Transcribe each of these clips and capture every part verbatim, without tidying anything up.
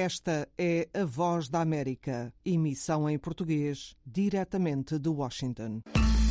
Esta é a Voz da América, emissão em português, diretamente de Washington.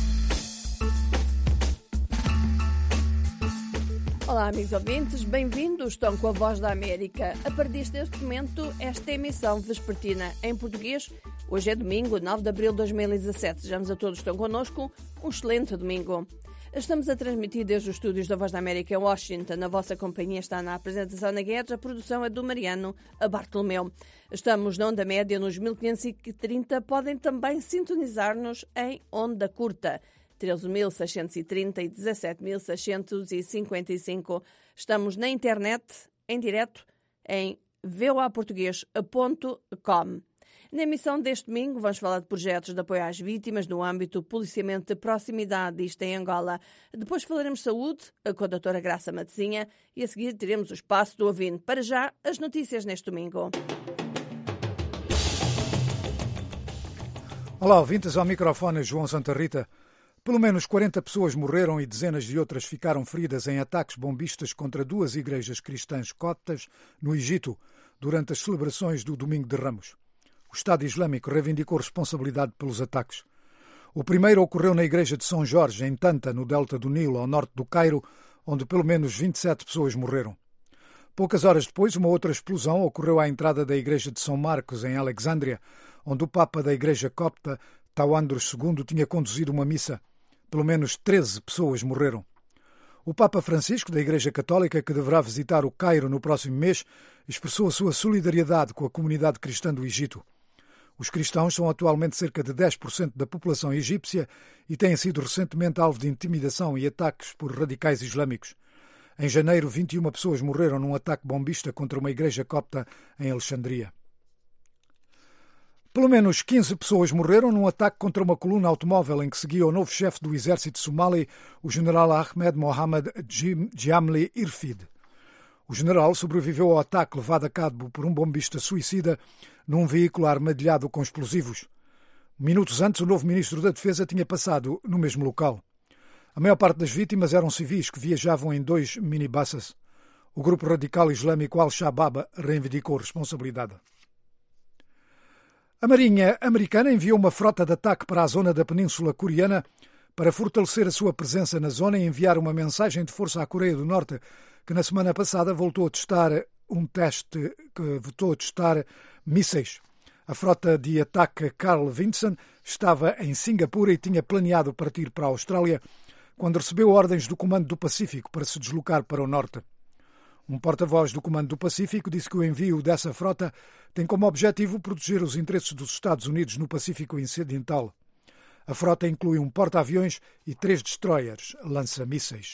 Olá, amigos ouvintes, bem-vindos. Estão com a Voz da América. A partir deste momento, esta emissão vespertina em português. Hoje é domingo, nove de abril de dois mil e dezassete. Desejamos a todos que estão connosco um excelente domingo. Estamos a transmitir desde os estúdios da Voz da América em Washington. A vossa companhia está na apresentação Ana Guedes, a produção é do Mariano Bartolomeu. Estamos na onda média nos mil quinhentos e trinta. Podem também sintonizar-nos em onda curta, treze mil seiscentos e trinta e dezassete mil seiscentos e cinquenta e cinco. Estamos na internet, em direto, em v o a português ponto com. Na emissão deste domingo vamos falar de projetos de apoio às vítimas no âmbito do policiamento de proximidade, isto em Angola. Depois falaremos de saúde com a doutora Graça Matezinha e a seguir teremos o espaço do ouvinte. Para já, as notícias neste domingo. Olá, ouvintes, ao microfone João Santa Rita. Pelo menos quarenta pessoas morreram e dezenas de outras ficaram feridas em ataques bombistas contra duas igrejas cristãs coptas no Egito durante as celebrações do Domingo de Ramos. O Estado Islâmico reivindicou responsabilidade pelos ataques. O primeiro ocorreu na igreja de São Jorge, em Tanta, no delta do Nilo, ao norte do Cairo, onde pelo menos vinte e sete pessoas morreram. Poucas horas depois, uma outra explosão ocorreu à entrada da igreja de São Marcos, em Alexandria, onde o Papa da igreja copta, Tawandros segundo, tinha conduzido uma missa. Pelo menos treze pessoas morreram. O Papa Francisco, da Igreja Católica, que deverá visitar o Cairo no próximo mês, expressou a sua solidariedade com a comunidade cristã do Egito. Os cristãos são atualmente cerca de dez por cento da população egípcia e têm sido recentemente alvo de intimidação e ataques por radicais islâmicos. Em janeiro, vinte e uma pessoas morreram num ataque bombista contra uma igreja copta em Alexandria. Pelo menos quinze pessoas morreram num ataque contra uma coluna automóvel em que seguia o novo chefe do exército somali, o general Ahmed Mohamed Jamli Irfid. O general sobreviveu ao ataque levado a cabo por um bombista suicida num veículo armadilhado com explosivos. Minutos antes, o novo ministro da Defesa tinha passado no mesmo local. A maior parte das vítimas eram civis que viajavam em dois minibuses. O grupo radical islâmico Al-Shabaab reivindicou responsabilidade. A Marinha americana enviou uma frota de ataque para a zona da Península Coreana para fortalecer a sua presença na zona e enviar uma mensagem de força à Coreia do Norte, que na semana passada voltou a testar um teste, que voltou a testar mísseis. A frota de ataque Carl Vinson estava em Singapura e tinha planeado partir para a Austrália quando recebeu ordens do Comando do Pacífico para se deslocar para o norte. Um porta-voz do Comando do Pacífico disse que o envio dessa frota tem como objetivo proteger os interesses dos Estados Unidos no Pacífico Ocidental. A frota inclui um porta-aviões e três destroyers lança-mísseis.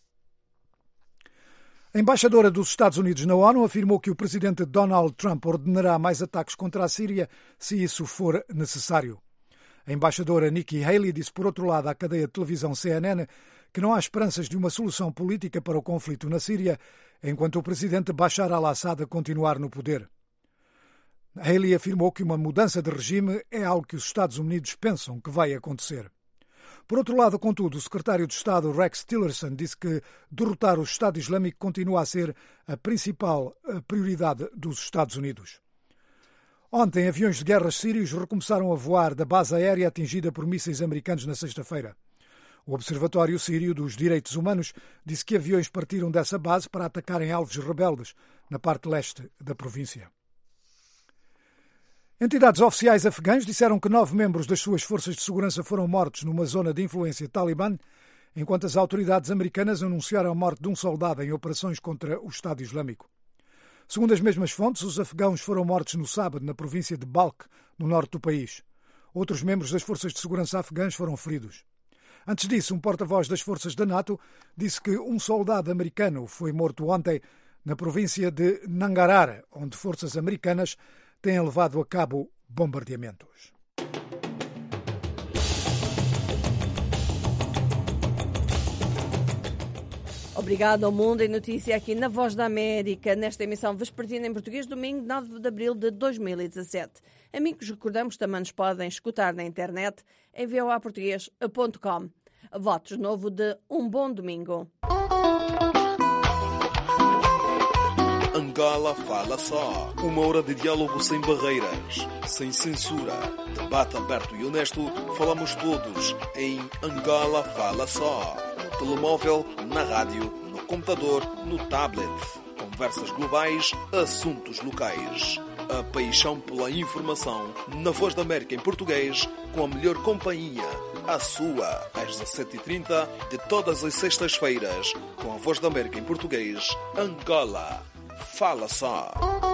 A embaixadora dos Estados Unidos na ONU afirmou que o presidente Donald Trump ordenará mais ataques contra a Síria se isso for necessário. A embaixadora Nikki Haley disse, por outro lado, à cadeia de televisão C N N que não há esperanças de uma solução política para o conflito na Síria enquanto o presidente Bashar al-Assad continuar no poder. Haley afirmou que uma mudança de regime é algo que os Estados Unidos pensam que vai acontecer. Por outro lado, contudo, o secretário de Estado Rex Tillerson disse que derrotar o Estado Islâmico continua a ser a principal prioridade dos Estados Unidos. Ontem, aviões de guerra sírios recomeçaram a voar da base aérea atingida por mísseis americanos na sexta-feira. O Observatório Sírio dos Direitos Humanos disse que aviões partiram dessa base para atacarem alvos rebeldes na parte leste da província. Entidades oficiais afegãs disseram que nove membros das suas forças de segurança foram mortos numa zona de influência talibã, enquanto as autoridades americanas anunciaram a morte de um soldado em operações contra o Estado Islâmico. Segundo as mesmas fontes, os afegãos foram mortos no sábado na província de Balkh, no norte do país. Outros membros das forças de segurança afegãs foram feridos. Antes disso, um porta-voz das forças da NATO disse que um soldado americano foi morto ontem na província de Nangarhar, onde forças americanas têm levado a cabo bombardeamentos. Obrigado ao Mundo em Notícia aqui na Voz da América, nesta emissão vespertina em português, domingo nove de abril de dois mil e dezassete. Amigos, recordamos que também nos podem escutar na internet em v o a português ponto com. Votos de novo de um bom domingo. Angola Fala Só. Uma hora de diálogo sem barreiras, sem censura. Debate aberto e honesto. Falamos todos em Angola Fala Só. No telemóvel, na rádio, no computador, no tablet. Conversas globais, assuntos locais. A paixão pela informação na Voz da América em português, com a melhor companhia. A sua, às dezassete e trinta de todas as sextas-feiras, com a Voz da América em português, Angola Fala Só.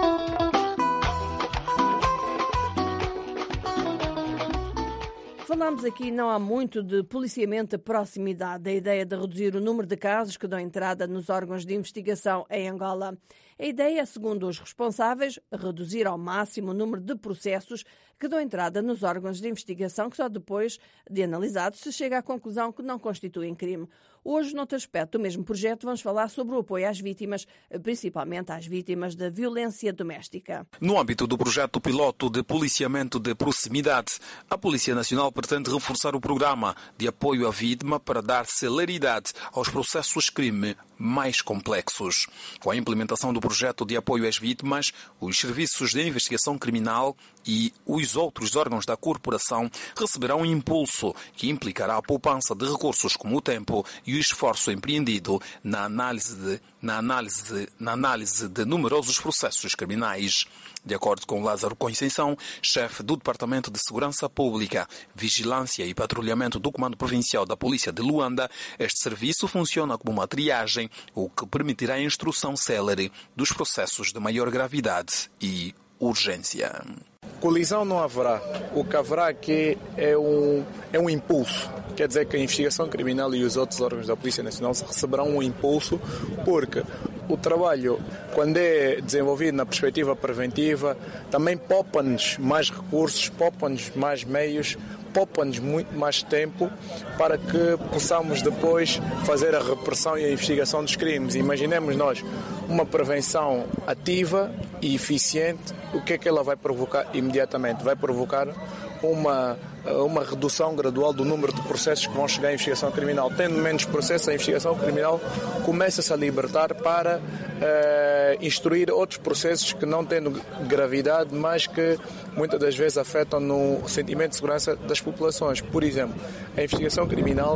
Falámos aqui não há muito de policiamento de proximidade, a ideia de reduzir o número de casos que dão entrada nos órgãos de investigação em Angola. A ideia é, segundo os responsáveis, reduzir ao máximo o número de processos que dão entrada nos órgãos de investigação, que só depois de analisados se chega à conclusão que não constituem crime. Hoje, noutro aspecto do mesmo projeto, vamos falar sobre o apoio às vítimas, principalmente às vítimas da violência doméstica. No âmbito do projeto piloto de policiamento de proximidade, a Polícia Nacional pretende reforçar o programa de apoio à vítima para dar celeridade aos processos crime mais complexos. Com a implementação do projeto de apoio às vítimas, os serviços de investigação criminal e os outros órgãos da corporação receberão um impulso que implicará a poupança de recursos como o tempo e o esforço empreendido na análise de, na análise de, na análise de numerosos processos criminais. De acordo com Lázaro Conceição, chefe do Departamento de Segurança Pública, Vigilância e Patrulhamento do Comando Provincial da Polícia de Luanda, este serviço funciona como uma triagem, o que permitirá a instrução célere dos processos de maior gravidade e urgência. Colisão não haverá. O que haverá aqui é um, é um impulso. Quer dizer que a investigação criminal e os outros órgãos da Polícia Nacional receberão um impulso porque o trabalho, quando é desenvolvido na perspectiva preventiva, também poupa-nos mais recursos, poupa-nos mais meios, poupa-nos muito mais tempo para que possamos depois fazer a repressão e a investigação dos crimes. Imaginemos nós uma prevenção ativa e eficiente, o que é que ela vai provocar imediatamente? Vai provocar uma, uma redução gradual do número de processos que vão chegar à investigação criminal. Tendo menos processos, a investigação criminal começa-se a libertar para uh, instruir outros processos que não têm gravidade, mas que muitas das vezes afetam no sentimento de segurança das populações. Por exemplo, a investigação criminal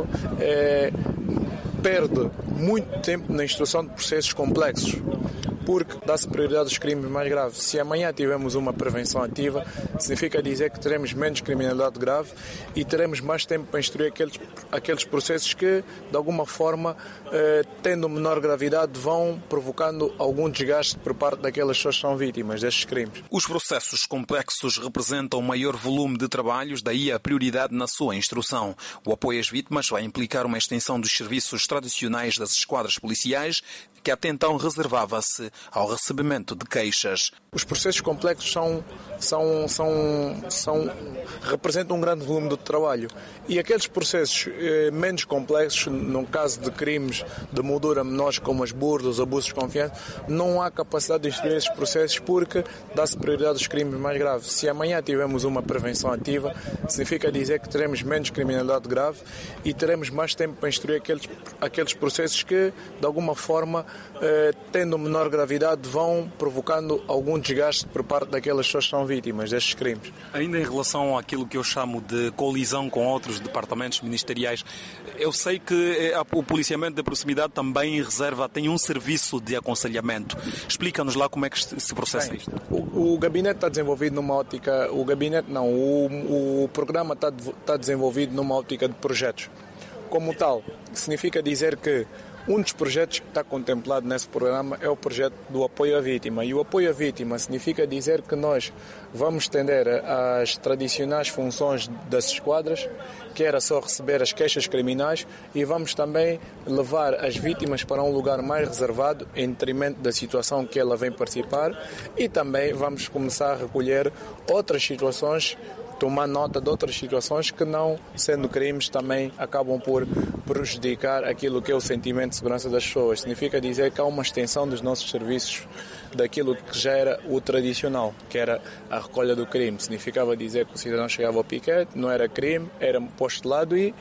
uh, perde muito tempo na instrução de processos complexos, porque dá-se prioridade aos crimes mais graves. Se amanhã tivermos uma prevenção ativa, significa dizer que teremos menos criminalidade grave e teremos mais tempo para instruir aqueles, aqueles processos que, de alguma forma, eh, tendo menor gravidade, vão provocando algum desgaste por parte daquelas pessoas que são vítimas destes crimes. Os processos complexos representam maior volume de trabalhos, daí a prioridade na sua instrução. O apoio às vítimas vai implicar uma extensão dos serviços tradicionais das esquadras policiais, que até então reservava-se ao recebimento de queixas. Os processos complexos são, são, são, são, representam um grande volume de trabalho. E aqueles processos eh, menos complexos, no caso de crimes de moldura menores como as burlas, abusos de confiança, não há capacidade de instruir esses processos porque dá-se prioridade aos crimes mais graves. Se amanhã tivermos uma prevenção ativa, significa dizer que teremos menos criminalidade grave e teremos mais tempo para instruir aqueles, aqueles processos que, de alguma forma, eh, tendo menor gravidade, vão provocando algum desgaste por parte daquelas pessoas que são vítimas destes crimes. Ainda em relação àquilo que eu chamo de colisão com outros departamentos ministeriais, eu sei que o policiamento de proximidade também reserva, tem um serviço de aconselhamento. Explica-nos lá como é que se processa Bem, isto. O, o gabinete está desenvolvido numa ótica, o gabinete não, o, o programa está, está desenvolvido numa ótica de projetos. Como tal, significa dizer que um dos projetos que está contemplado nesse programa é o projeto do apoio à vítima. E o apoio à vítima significa dizer que nós vamos estender as tradicionais funções das esquadras, que era só receber as queixas criminais, e vamos também levar as vítimas para um lugar mais reservado, em detrimento da situação que ela vem participar, e também vamos começar a recolher outras situações, tomar nota de outras situações que, não sendo crimes, também acabam por prejudicar aquilo que é o sentimento de segurança das pessoas. Significa dizer que há uma extensão dos nossos serviços daquilo que já era o tradicional, que era a recolha do crime. Significava dizer que o cidadão chegava ao piquete, não era crime, era posto de lado e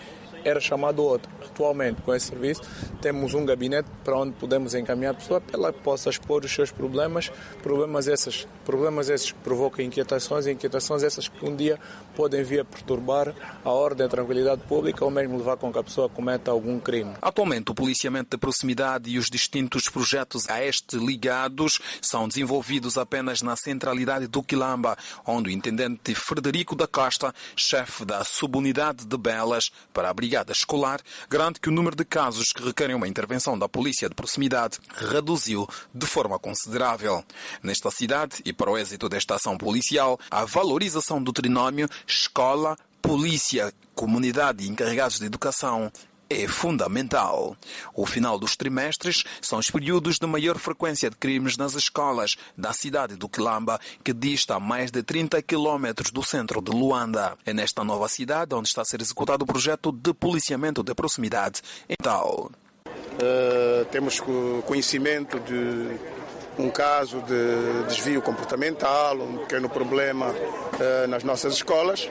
era chamado outro. Atualmente, com esse serviço, temos um gabinete para onde podemos encaminhar a pessoa para que ela possa expor os seus problemas, problemas esses, problemas esses que provocam inquietações, inquietações essas que um dia podem vir a perturbar a ordem e a tranquilidade pública ou mesmo levar com que a pessoa cometa algum crime. Atualmente, o policiamento de proximidade e os distintos projetos a este ligados são desenvolvidos apenas na centralidade do Quilamba, onde o intendente Frederico da Costa, chefe da subunidade de Belas para a Brigada Escolar, garante que o número de casos que requerem uma intervenção da polícia de proximidade reduziu de forma considerável. Nesta cidade, e para o êxito desta ação policial, a valorização do trinómio escola, polícia, comunidade e encarregados de educação é fundamental. O final dos trimestres são os períodos de maior frequência de crimes nas escolas da cidade do Quilamba, que dista a mais de trinta quilómetros do centro de Luanda. É nesta nova cidade onde está a ser executado o projeto de policiamento de proximidade. Então, uh, temos conhecimento de um caso de desvio comportamental, um pequeno problema uh, nas nossas escolas.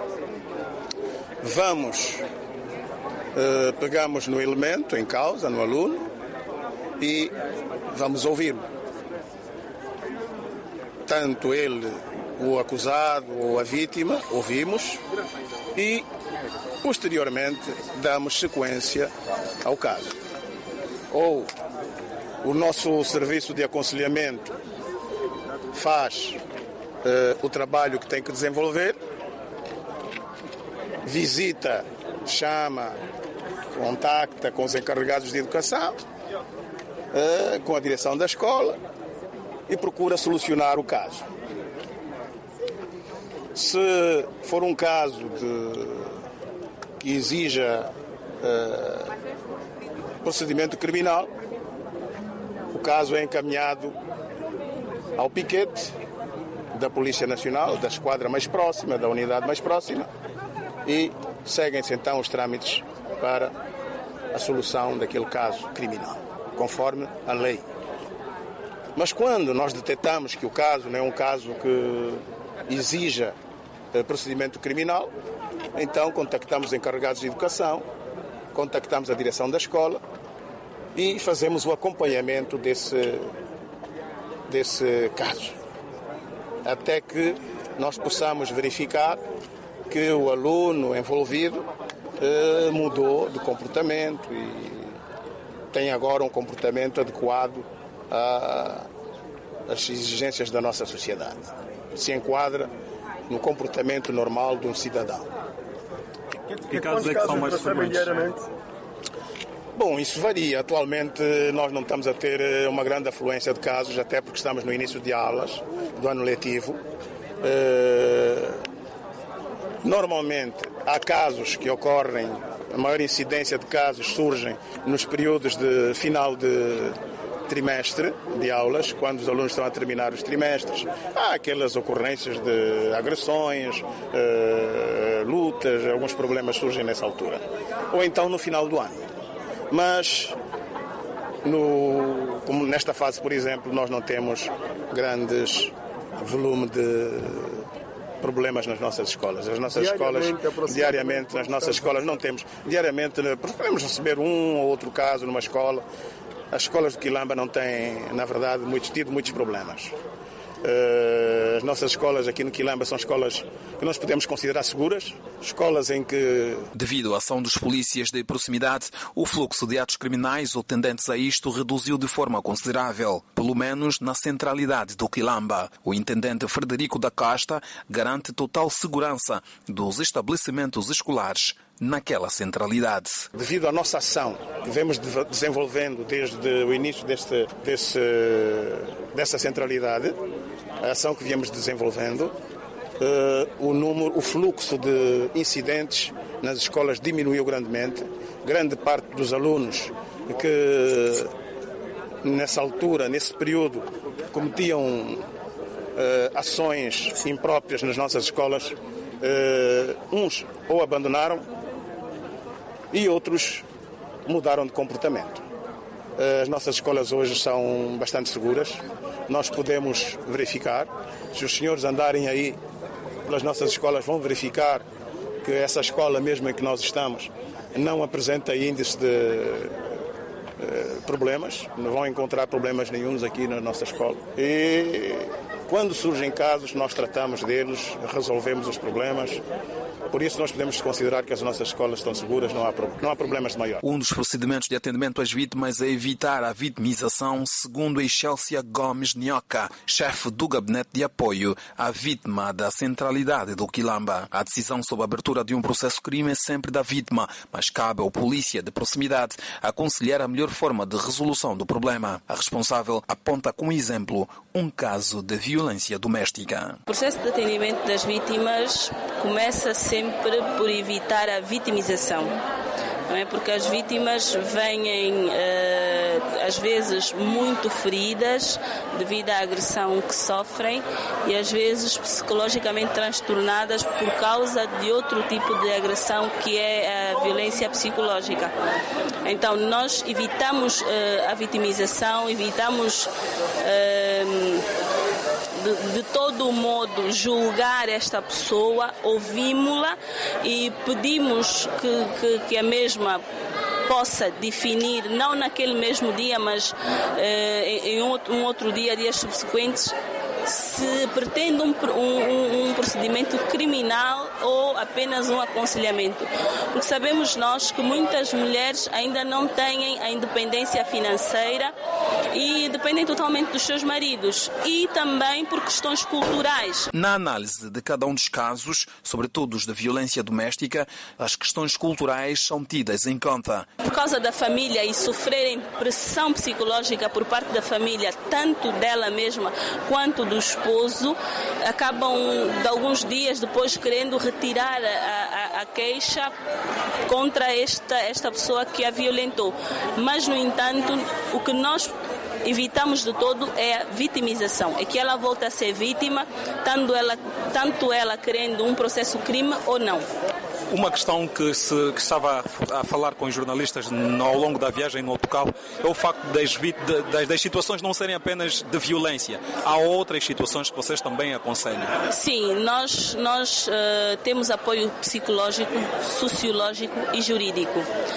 Vamos Uh, pegamos no elemento em causa, no aluno, e vamos ouvi-lo. Tanto ele, o acusado ou a vítima, ouvimos e, posteriormente, damos sequência ao caso. Ou o nosso serviço de aconselhamento faz uh, o trabalho que tem que desenvolver, visita, chama, contacta com os encarregados de educação, com a direção da escola e procura solucionar o caso. Se for um caso de, que exija uh, procedimento criminal, o caso é encaminhado ao piquete da Polícia Nacional, da esquadra mais próxima, da unidade mais próxima, e seguem-se então os trâmites para a solução daquele caso criminal, conforme a lei. Mas quando nós detectamos que o caso não é um caso que exija procedimento criminal, então contactamos os encarregados de educação, contactamos a direção da escola e fazemos o acompanhamento desse, desse caso, até que nós possamos verificar que o aluno envolvido eh, mudou de comportamento e tem agora um comportamento adequado às exigências da nossa sociedade. Se enquadra no comportamento normal de um cidadão. Que casos é que são mais frequentes? Bom, isso varia. Atualmente nós não estamos a ter uma grande afluência de casos, até porque estamos no início de aulas do ano letivo. Uh, Normalmente, há casos que ocorrem, a maior incidência de casos surgem nos períodos de final de trimestre de aulas, quando os alunos estão a terminar os trimestres. Há aquelas ocorrências de agressões, uh, lutas, alguns problemas surgem nessa altura. Ou então no final do ano. Mas, no, como nesta fase, por exemplo, nós não temos grandes volume de problemas nas nossas escolas. As nossas escolas, diariamente, nas nossas escolas não temos. Diariamente, podemos receber um ou outro caso numa escola. As escolas de Quilamba não têm, na verdade, muitos, tido muitos problemas. As nossas escolas aqui no Quilamba são escolas que nós podemos considerar seguras, escolas em que... Devido à ação dos polícias de proximidade, o fluxo de atos criminais ou tendentes a isto reduziu de forma considerável, pelo menos na centralidade do Quilamba. O intendente Frederico da Costa garante total segurança dos estabelecimentos escolares naquela centralidade. Devido à nossa ação que vemos desenvolvendo desde o início deste, desse, dessa centralidade, a ação que viemos desenvolvendo, uh, o número, o fluxo de incidentes nas escolas diminuiu grandemente. Grande parte dos alunos que nessa altura, nesse período, cometiam uh, ações impróprias nas nossas escolas, uh, uns ou abandonaram e outros mudaram de comportamento. As nossas escolas hoje são bastante seguras. Nós podemos verificar, se os senhores andarem aí pelas nossas escolas, vão verificar que essa escola mesmo em que nós estamos não apresenta índice de uh, problemas, não vão encontrar problemas nenhuns aqui na nossa escola. E quando surgem casos, nós tratamos deles, resolvemos os problemas. Por isso nós podemos considerar que as nossas escolas estão seguras, não há, não há problemas de maior. Um dos procedimentos de atendimento às vítimas é evitar a vitimização, segundo Excelsia Gomes Nhoca, chefe do Gabinete de Apoio à Vítima da Centralidade do Quilamba. A decisão sobre a abertura de um processo crime é sempre da vítima, mas cabe ao polícia de proximidade aconselhar a melhor forma de resolução do problema. A responsável aponta como exemplo um caso de violência doméstica. O processo de atendimento das vítimas começa sempre por evitar a vitimização. Não é? Porque as vítimas vêm, uh, às vezes, muito feridas devido à agressão que sofrem e, às vezes, psicologicamente transtornadas por causa de outro tipo de agressão que é a violência psicológica. Então, nós evitamos uh, a vitimização, evitamos uh, de, de todo modo julgar esta pessoa, ouvimos-la e pedimos que, que, que a mesma possa definir, não naquele mesmo dia, mas eh, em outro, um outro dia, dias subsequentes, se pretende um, um, um procedimento criminal ou apenas um aconselhamento. Porque sabemos nós que muitas mulheres ainda não têm a independência financeira e dependem totalmente dos seus maridos e também por questões culturais. Na análise de cada um dos casos, sobretudo os de violência doméstica, as questões culturais são tidas em conta. Por causa da família e sofrerem pressão psicológica por parte da família, tanto dela mesma quanto do esposo, acabam de alguns dias depois querendo retirar a, a, a queixa contra esta, esta pessoa que a violentou. Mas, no entanto, o que nós evitamos de todo é a vitimização, é que ela volta a ser vítima, tanto ela, tanto ela querendo um processo crime ou não. Uma questão que, se, que estava a falar com os jornalistas no, ao longo da viagem no autocarro é o facto das, das, das situações não serem apenas de violência. Há outras situações que vocês também aconselham? Sim, nós, nós uh, temos apoio psicológico, sociológico e jurídico.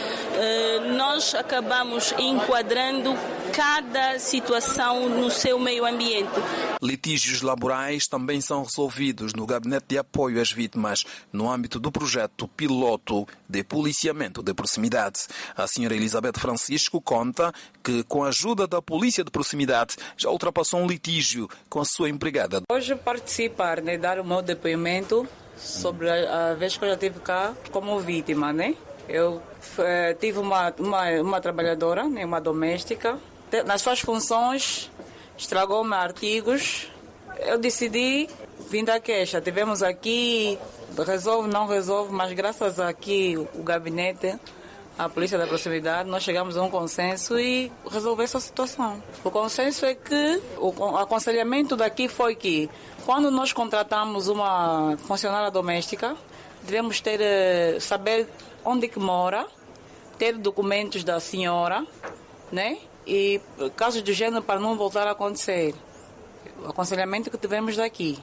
Uh, nós acabamos enquadrando cada situação no seu meio ambiente. Litígios laborais também são resolvidos no Gabinete de Apoio às Vítimas, no âmbito do projeto piloto de policiamento de proximidade. A senhora Elizabeth Francisco conta que, com a ajuda da polícia de proximidade, já ultrapassou um litígio com a sua empregada. Hoje participar, né, dar o meu depoimento sobre a, a vez que eu já estive cá como vítima, né? Eu eh, tive uma, uma, uma trabalhadora, né, uma doméstica. Nas suas funções, estragou-me artigos. Eu decidi vir da queixa. Tivemos aqui, resolve, não resolve, mas graças a aqui o gabinete, a polícia da proximidade, nós chegamos a um consenso e resolveu essa situação. O consenso é que o aconselhamento daqui foi que, quando nós contratamos uma funcionária doméstica, devemos ter, saber onde que mora, ter documentos da senhora, né? E casos do gênero para não voltar a acontecer. O aconselhamento que tivemos daqui.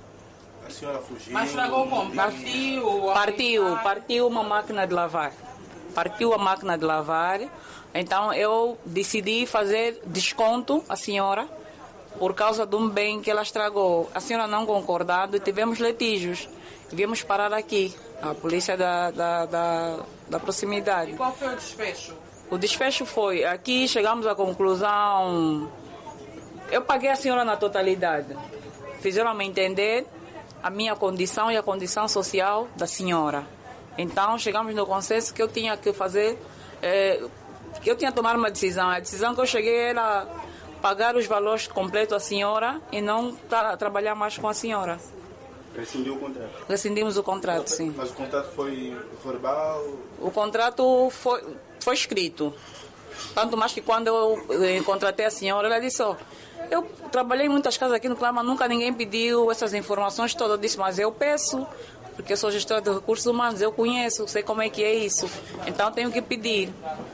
A senhora fugiu? Mas estragou como? Partiu? Partiu, partiu uma máquina de lavar. Partiu a máquina de lavar. Então eu decidi fazer desconto à senhora por causa de um bem que ela estragou. A senhora não concordando e tivemos litígios. Viemos parar aqui, a polícia da, da, da, da proximidade. E qual foi o desfecho? O desfecho foi, aqui chegamos à conclusão, eu paguei a senhora na totalidade. Fizeram-me entender a minha condição e a condição social da senhora. Então chegamos no consenso que eu tinha que fazer, é, que eu tinha que tomar uma decisão. A decisão que eu cheguei era pagar os valores completos à senhora e não tra- trabalhar mais com a senhora. Rescindiu o contrato? Rescindimos o contrato, sim. Mas o contrato foi verbal? O contrato foi, foi escrito. Tanto mais que quando eu eh, contratei a senhora, ela disse, ó, eu trabalhei em muitas casas aqui no Clama, nunca ninguém pediu essas informações todas. Eu disse, mas eu peço, porque eu sou gestora de recursos humanos, eu conheço, sei como é que é isso. Então tenho que pedir.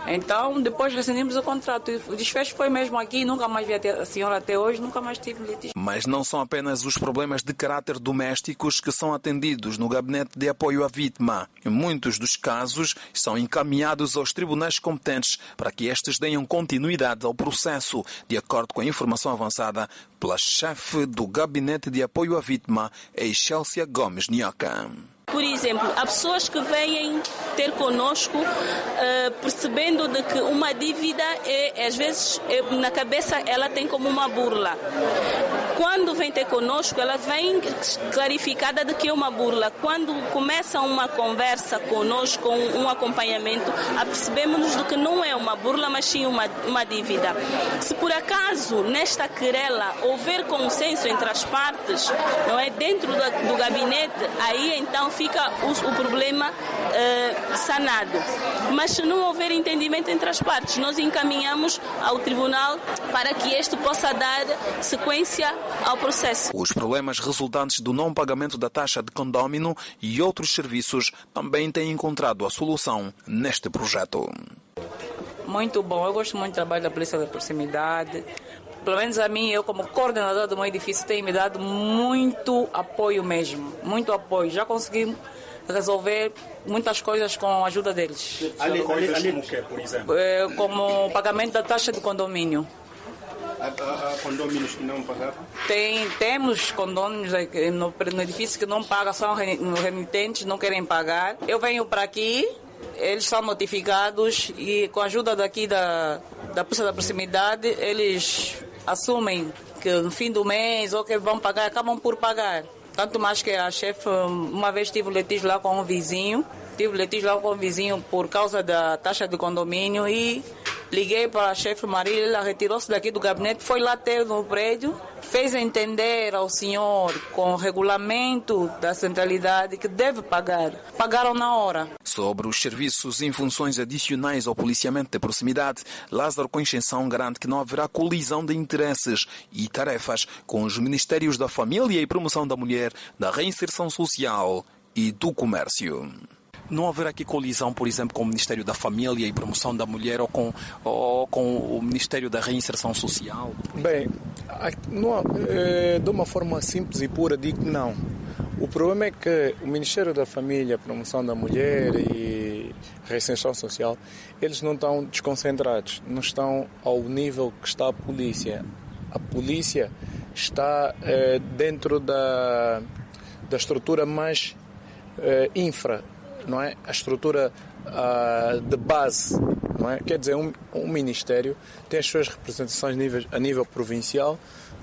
Então, depois rescindimos o contrato. O desfecho foi mesmo aqui, nunca mais vi a senhora até hoje, nunca mais tive litígio. Mas não são apenas os problemas de caráter domésticos que são atendidos no Gabinete de Apoio à Vítima. Em muitos dos casos, são encaminhados aos tribunais competentes para que estes deem continuidade ao processo, de acordo com a informação avançada pela chefe do Gabinete de Apoio à Vítima, Excelsia Gomes Nhoca. Por exemplo, há pessoas que vêm ter conosco uh, percebendo de que uma dívida é, às vezes, é, na cabeça ela tem como uma burla. Quando vem ter conosco, ela vem clarificada de que é uma burla. Quando começa uma conversa conosco, um, um acompanhamento, apercebemos de que não é uma burla, mas sim uma, uma dívida. Se por acaso, nesta querela, houver consenso entre as partes, não é, dentro da, do gabinete, aí então fica o, o problema uh, sanado. Mas se não houver entendimento entre as partes, nós encaminhamos ao tribunal para que este possa dar sequência ao processo. Os problemas resultantes do não pagamento da taxa de condômino e outros serviços também têm encontrado a solução neste projeto. Muito bom, eu gosto muito do trabalho da Polícia da Proximidade. Pelo menos a mim, eu como coordenadora do meu edifício, tenho me dado muito apoio mesmo, muito apoio. Já consegui resolver muitas coisas com a ajuda deles. Ali, ali, ali como que, por exemplo? É, como o pagamento da taxa de condomínio. Há, há, há condôminos que não pagaram? Tem, temos condôminos no, no edifício que não pagam, são remitentes, não querem pagar. Eu venho para aqui, eles são notificados e com a ajuda daqui da, da Polícia da Proximidade, eles assumem que no fim do mês ou que vão pagar, acabam por pagar. Tanto mais que a chefe, uma vez tive litígio lá com um vizinho, tive litígio lá com um vizinho por causa da taxa de condomínio e liguei para a chefe Marília, ela retirou-se daqui do gabinete, foi lá ter no prédio, fez entender ao senhor com o regulamento da centralidade que deve pagar. Pagaram na hora. Sobre os serviços em funções adicionais ao policiamento de proximidade, Lázaro Conceição garante que não haverá colisão de interesses e tarefas com os Ministérios da Família e Promoção da Mulher, da Reinserção Social e do Comércio. Não haverá aqui colisão, por exemplo, com o Ministério da Família e Promoção da Mulher ou com, ou com o Ministério da Reinserção Social? Bem, não, é, de uma forma simples e pura, digo não. O problema é que o Ministério da Família, Promoção da Mulher e Reinserção Social, eles não estão desconcentrados, não estão ao nível que está a polícia. A polícia está é, dentro da, da estrutura mais é, infra, não é? A estrutura uh, de base, não é? Quer dizer, um, um ministério tem as suas representações a nível, a nível provincial,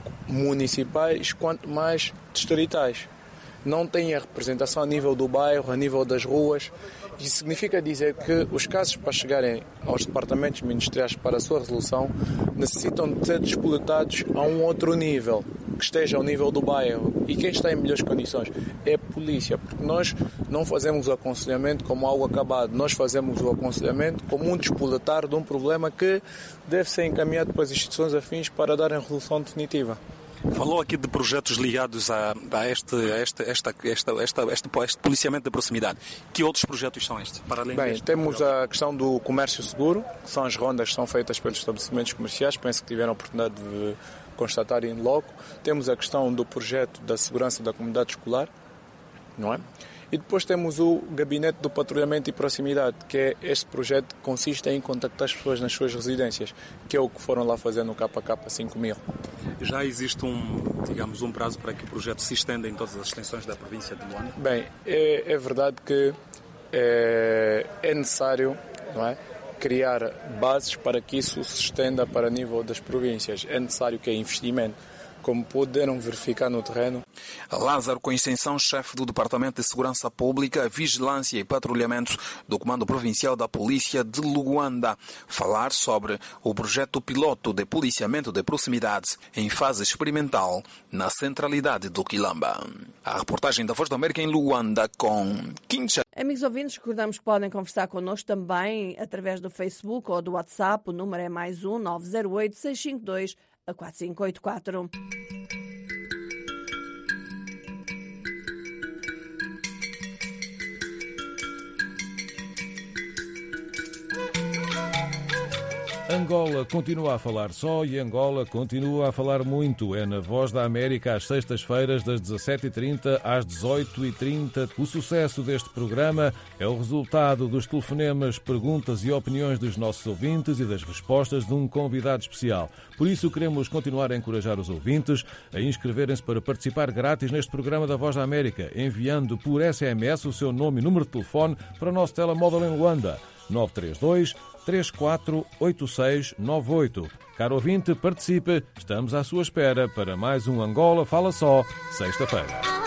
municipais, quanto mais distritais. Não tem a representação a nível do bairro, a nível das ruas. Isso significa dizer que os casos para chegarem aos departamentos ministeriais para a sua resolução necessitam de ser despoletados a um outro nível, que esteja ao nível do bairro. E quem está em melhores condições é a polícia, porque nós não fazemos o aconselhamento como algo acabado, nós fazemos o aconselhamento como um despoletar de um problema que deve ser encaminhado para as instituições afins para darem resolução definitiva. Falou aqui de projetos ligados a, a, este, a este, esta, esta, esta, este, este policiamento da proximidade. Que outros projetos são estes? Para além Bem, deste temos programa? A questão do comércio seguro, que são as rondas que são feitas pelos estabelecimentos comerciais, penso que tiveram a oportunidade de constatar em loco. Temos a questão do projeto da segurança da comunidade escolar, não é? E depois temos o Gabinete do Patrulhamento e Proximidade, que é este projeto que consiste em contactar as pessoas nas suas residências, que é o que foram lá fazer no K K cinco mil. Já existe um, digamos, um prazo para que o projeto se estenda em todas as extensões da província de Luanda? Bem, é, é verdade que é, é necessário, não é, criar bases para que isso se estenda para nível das províncias. É necessário que é investimento, como puderam verificar no terreno. Lázaro Conceição, chefe do Departamento de Segurança Pública, Vigilância e Patrulhamento do Comando Provincial da Polícia de Luanda, falar sobre o projeto piloto de policiamento de proximidade em fase experimental na centralidade do Quilamba. A reportagem da Voz da América em Luanda com Quincha. Amigos ouvintes, recordamos que podem conversar connosco também através do Facebook ou do WhatsApp. O número é mais um nove zero oito, seis cinco dois, quatro cinco oito quatro. Angola continua a falar só e Angola continua a falar muito. É na Voz da América às sextas-feiras das dezassete e trinta às dezoito e trinta. O sucesso deste programa é o resultado dos telefonemas, perguntas e opiniões dos nossos ouvintes e das respostas de um convidado especial. Por isso queremos continuar a encorajar os ouvintes a inscreverem-se para participar grátis neste programa da Voz da América, enviando por S M S o seu nome e número de telefone para o nosso telemóvel em Luanda, nove três dois, três quatro oito seis nove oito. Caro ouvinte, participe. Estamos à sua espera para mais um Angola Fala Só, sexta-feira.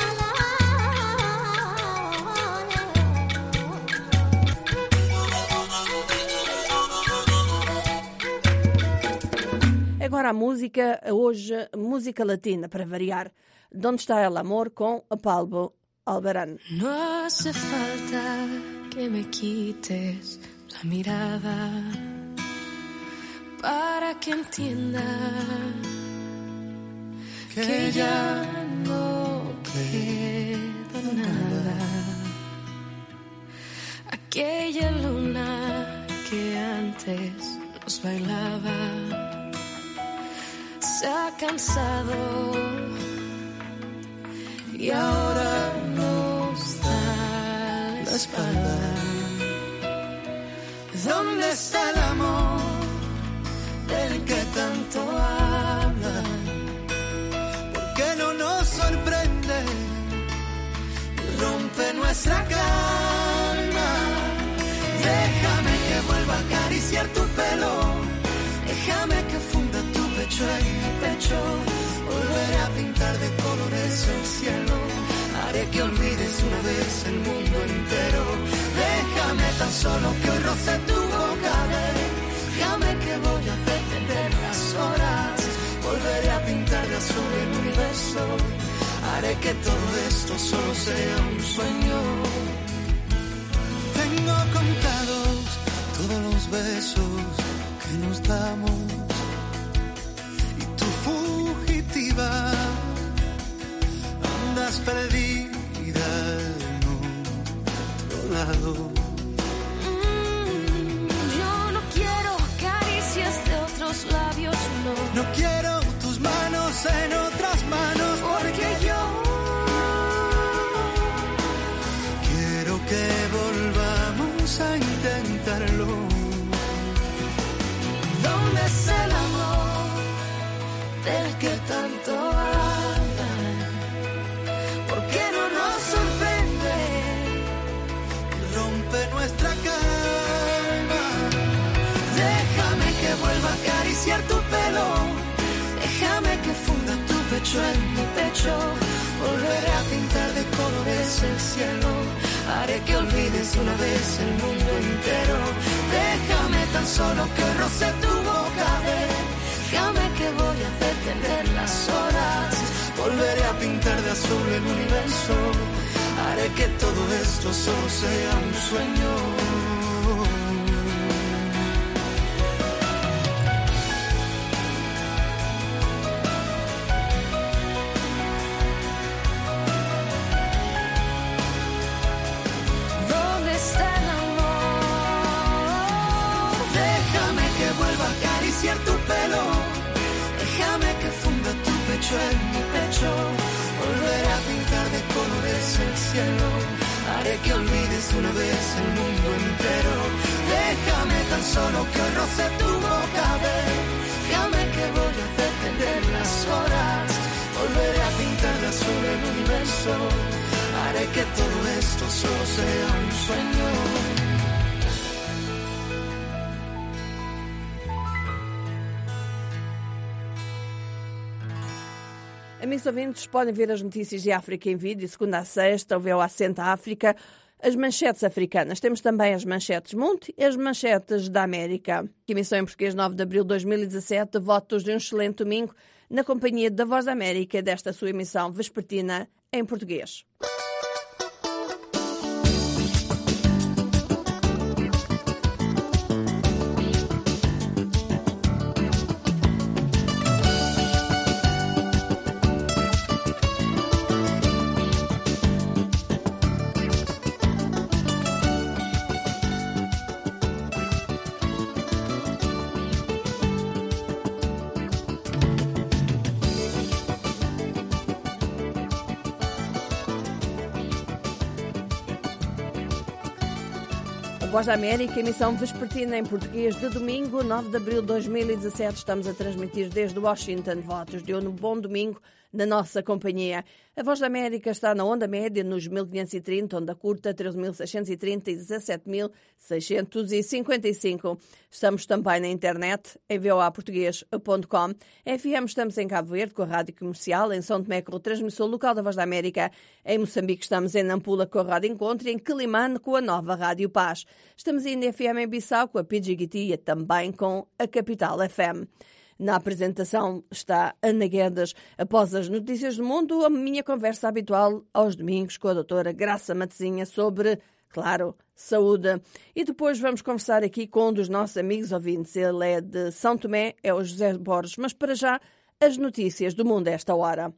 Agora a música, hoje, música latina, para variar. Donde está el amor com Pablo Alborán. No hace falta que me quites la mirada para que entienda que, que ya no queda nada. Aquella luna que antes nos bailaba se ha cansado y ahora nos da la espalda. ¿Dónde está el amor del que tanto hablan? ¿Por qué no nos sorprende y rompe nuestra calma? Déjame que vuelva a acariciar tu pelo, déjame que funda tu pecho en mi pecho, volveré a pintar de colores el cielo, haré que olvides una vez el mundo entero. Déjame tan solo que hoy roce tu boca, déjame que voy a detener las horas, volveré a pintar de azul el universo, haré que todo esto solo sea un sueño. Tengo contados todos los besos que nos damos y tú fugitiva andas perdida en otro lado. Labios, no. No quiero tus manos en otras manos, porque yo quiero que volvamos a intentarlo. ¿Dónde es el amor del que tanto hablan? ¿Por qué no nos sorprende y rompe nuestra calma? Déjame que vuelva a acariciar tu pelo, déjame que funda tu pecho en mi pecho, volveré a pintar de colores el cielo, haré que olvides una vez el mundo entero. Déjame tan solo que roce tu boca, déjame que voy a detener las horas, volveré a pintar de azul el universo, haré que todo esto solo sea un sueño. Tu pelo, déjame que funda tu pecho en mi pecho, volveré a pintar de colores el cielo, haré que olvides una vez el mundo entero. Déjame tan solo que hoy roce tu boca, déjame que voy a detener las horas, volveré a pintar de azul el universo, haré que todo esto solo sea un sueño. Amigos ouvintes, podem ver as notícias de África em vídeo, segunda a sexta, ou ver o Acento África, as manchetes africanas. Temos também as manchetes Mundo e as manchetes da América. Emissão em português, nove de abril de dois mil e dezassete. Votos de um excelente domingo na companhia da Voz da América, desta sua emissão vespertina em português. A Voz da América, emissão vespertina em português de domingo, nove de abril de dois mil e dezassete. Estamos a transmitir desde Washington. Votos de um bom domingo na nossa companhia. A Voz da América está na onda média nos mil quinhentos e trinta, onda curta treze mil seiscentos e trinta e dezassete mil seiscentos e cinquenta e cinco. Estamos também na internet, em v o a português ponto com. F M estamos em Cabo Verde com a Rádio Comercial, em São Tomé com o transmissor local da Voz da América. Em Moçambique estamos em Nampula com a Rádio Encontro e em Quelimane com a nova Rádio Paz. Estamos ainda em F M em Bissau com a Pidjiguitia, também com a Capital F M. Na apresentação está Ana Guedes. Após as notícias do mundo, a minha conversa habitual aos domingos com a doutora Graça Matezinha sobre, claro, saúde. E depois vamos conversar aqui com um dos nossos amigos ouvintes. Ele é de São Tomé, é o José Borges. Mas para já, as notícias do mundo a esta hora.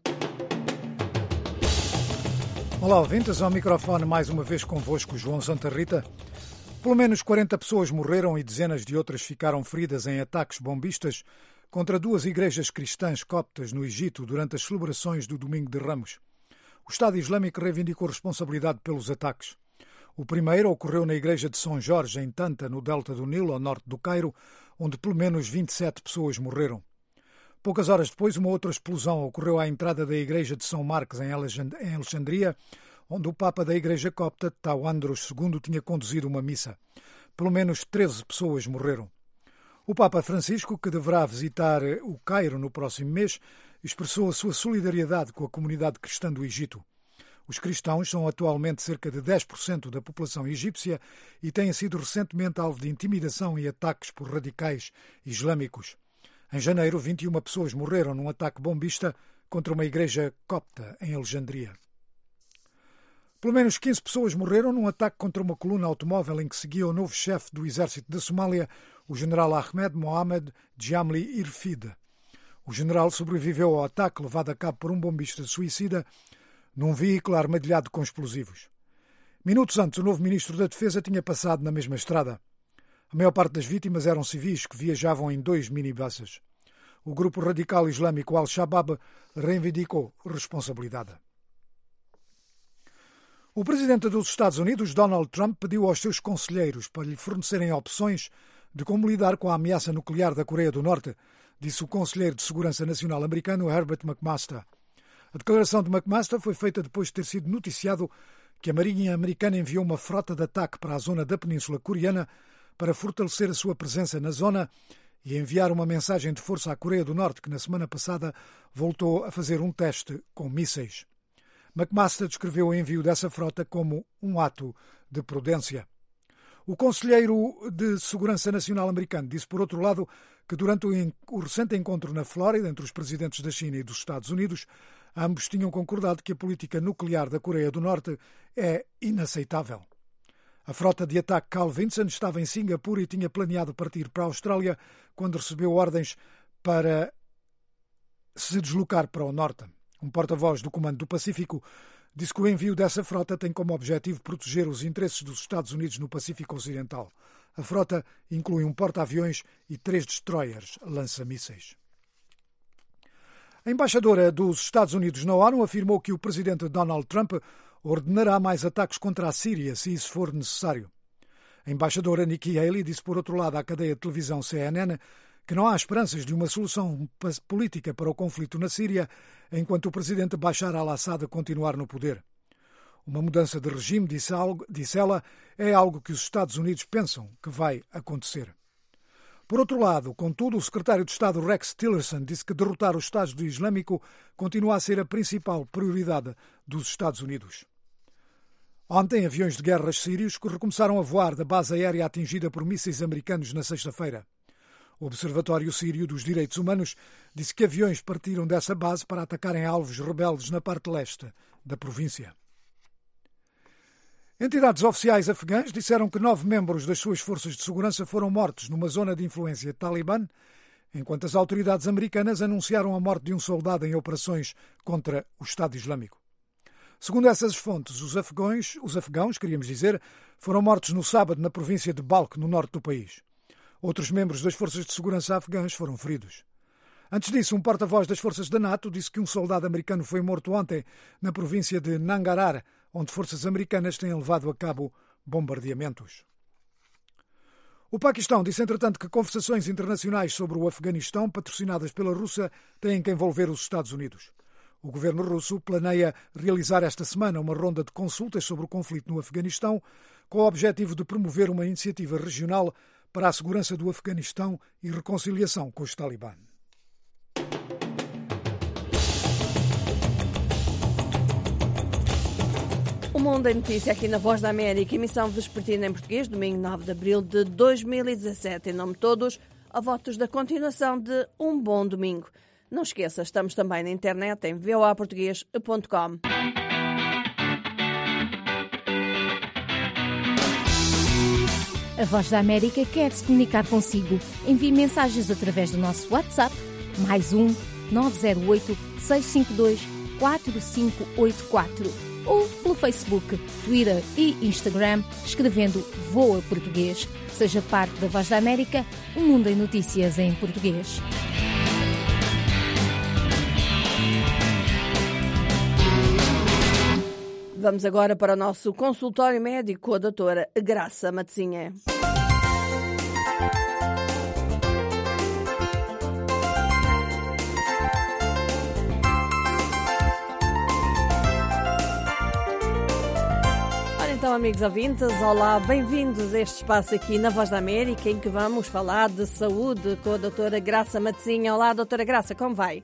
Olá, ouvintes, ao microfone mais uma vez convosco, João Santa Rita. Pelo menos quarenta pessoas morreram e dezenas de outras ficaram feridas em ataques bombistas contra duas igrejas cristãs coptas no Egito durante as celebrações do Domingo de Ramos. O Estado Islâmico reivindicou responsabilidade pelos ataques. O primeiro ocorreu na igreja de São Jorge, em Tanta, no delta do Nilo, ao norte do Cairo, onde pelo menos vinte e sete pessoas morreram. Poucas horas depois, uma outra explosão ocorreu à entrada da igreja de São Marcos, em Alexandria, onde o Papa da igreja copta, Tawandros segundo, tinha conduzido uma missa. Pelo menos treze pessoas morreram. O Papa Francisco, que deverá visitar o Cairo no próximo mês, expressou a sua solidariedade com a comunidade cristã do Egito. Os cristãos são atualmente cerca de dez por cento da população egípcia e têm sido recentemente alvo de intimidação e ataques por radicais islâmicos. Em janeiro, vinte e uma pessoas morreram num ataque bombista contra uma igreja copta em Alexandria. Pelo menos quinze pessoas morreram num ataque contra uma coluna automóvel em que seguia o novo chefe do exército da Somália, o general Ahmed Mohamed Djamli Irfid. O general sobreviveu ao ataque levado a cabo por um bombista suicida num veículo armadilhado com explosivos. Minutos antes, o novo ministro da Defesa tinha passado na mesma estrada. A maior parte das vítimas eram civis que viajavam em dois minibuses. O grupo radical islâmico Al-Shabaab reivindicou responsabilidade. O presidente dos Estados Unidos, Donald Trump, pediu aos seus conselheiros para lhe fornecerem opções de como lidar com a ameaça nuclear da Coreia do Norte, disse o conselheiro de Segurança Nacional americano Herbert McMaster. A declaração de McMaster foi feita depois de ter sido noticiado que a Marinha americana enviou uma frota de ataque para a zona da Península Coreana para fortalecer a sua presença na zona e enviar uma mensagem de força à Coreia do Norte, que na semana passada voltou a fazer um teste com mísseis. McMaster descreveu o envio dessa frota como um ato de prudência. O conselheiro de Segurança Nacional americano disse, por outro lado, que durante o recente encontro na Flórida entre os presidentes da China e dos Estados Unidos, ambos tinham concordado que a política nuclear da Coreia do Norte é inaceitável. A frota de ataque Carl Vinson estava em Singapura e tinha planeado partir para a Austrália quando recebeu ordens para se deslocar para o norte. Um porta-voz do Comando do Pacífico disse que o envio dessa frota tem como objetivo proteger os interesses dos Estados Unidos no Pacífico Ocidental. A frota inclui um porta-aviões e três destroyers lança-mísseis. A embaixadora dos Estados Unidos na ONU afirmou que o presidente Donald Trump ordenará mais ataques contra a Síria se isso for necessário. A embaixadora Nikki Haley disse, por outro lado, à cadeia de televisão C N N que não há esperanças de uma solução política para o conflito na Síria enquanto o presidente Bashar al-Assad continuar no poder. Uma mudança de regime, disse, algo, disse ela, é algo que os Estados Unidos pensam que vai acontecer. Por outro lado, contudo, o secretário de Estado Rex Tillerson disse que derrotar o Estado Islâmico continua a ser a principal prioridade dos Estados Unidos. Ontem, aviões de guerra sírios recomeçaram a voar da base aérea atingida por mísseis americanos na sexta-feira. O Observatório Sírio dos Direitos Humanos disse que aviões partiram dessa base para atacarem alvos rebeldes na parte leste da província. Entidades oficiais afegãs disseram que nove membros das suas forças de segurança foram mortos numa zona de influência talibã, enquanto as autoridades americanas anunciaram a morte de um soldado em operações contra o Estado Islâmico. Segundo essas fontes, os afegãos, os afegãos, queríamos dizer, foram mortos no sábado na província de Balkh, no norte do país. Outros membros das forças de segurança afegãs foram feridos. Antes disso, um porta-voz das forças da NATO disse que um soldado americano foi morto ontem na província de Nangarhar, onde forças americanas têm levado a cabo bombardeamentos. O Paquistão disse, entretanto, que conversações internacionais sobre o Afeganistão, patrocinadas pela Rússia, têm que envolver os Estados Unidos. O governo russo planeia realizar esta semana uma ronda de consultas sobre o conflito no Afeganistão, com o objetivo de promover uma iniciativa regional para a segurança do Afeganistão e reconciliação com os Talibã. O Mundo em Notícia aqui na Voz da América, emissão vespertina em português, domingo nove de abril de dois mil e dezassete. Em nome de todos, a votos da continuação de um bom domingo. Não esqueça, estamos também na internet em v o a português ponto com. A Voz da América quer se comunicar consigo. Envie mensagens através do nosso WhatsApp, mais um nove zero oito, seis cinco dois, quatro cinco oito quatro. Ou pelo Facebook, Twitter e Instagram, escrevendo Voa Português. Seja parte da Voz da América, um mundo em notícias em português. Vamos agora para o nosso consultório médico com a doutora Graça Matezinha. Então, amigos ouvintes, olá, bem-vindos a este espaço aqui na Voz da América, em que vamos falar de saúde com a doutora Graça Matezinha. Olá, doutora Graça, como vai?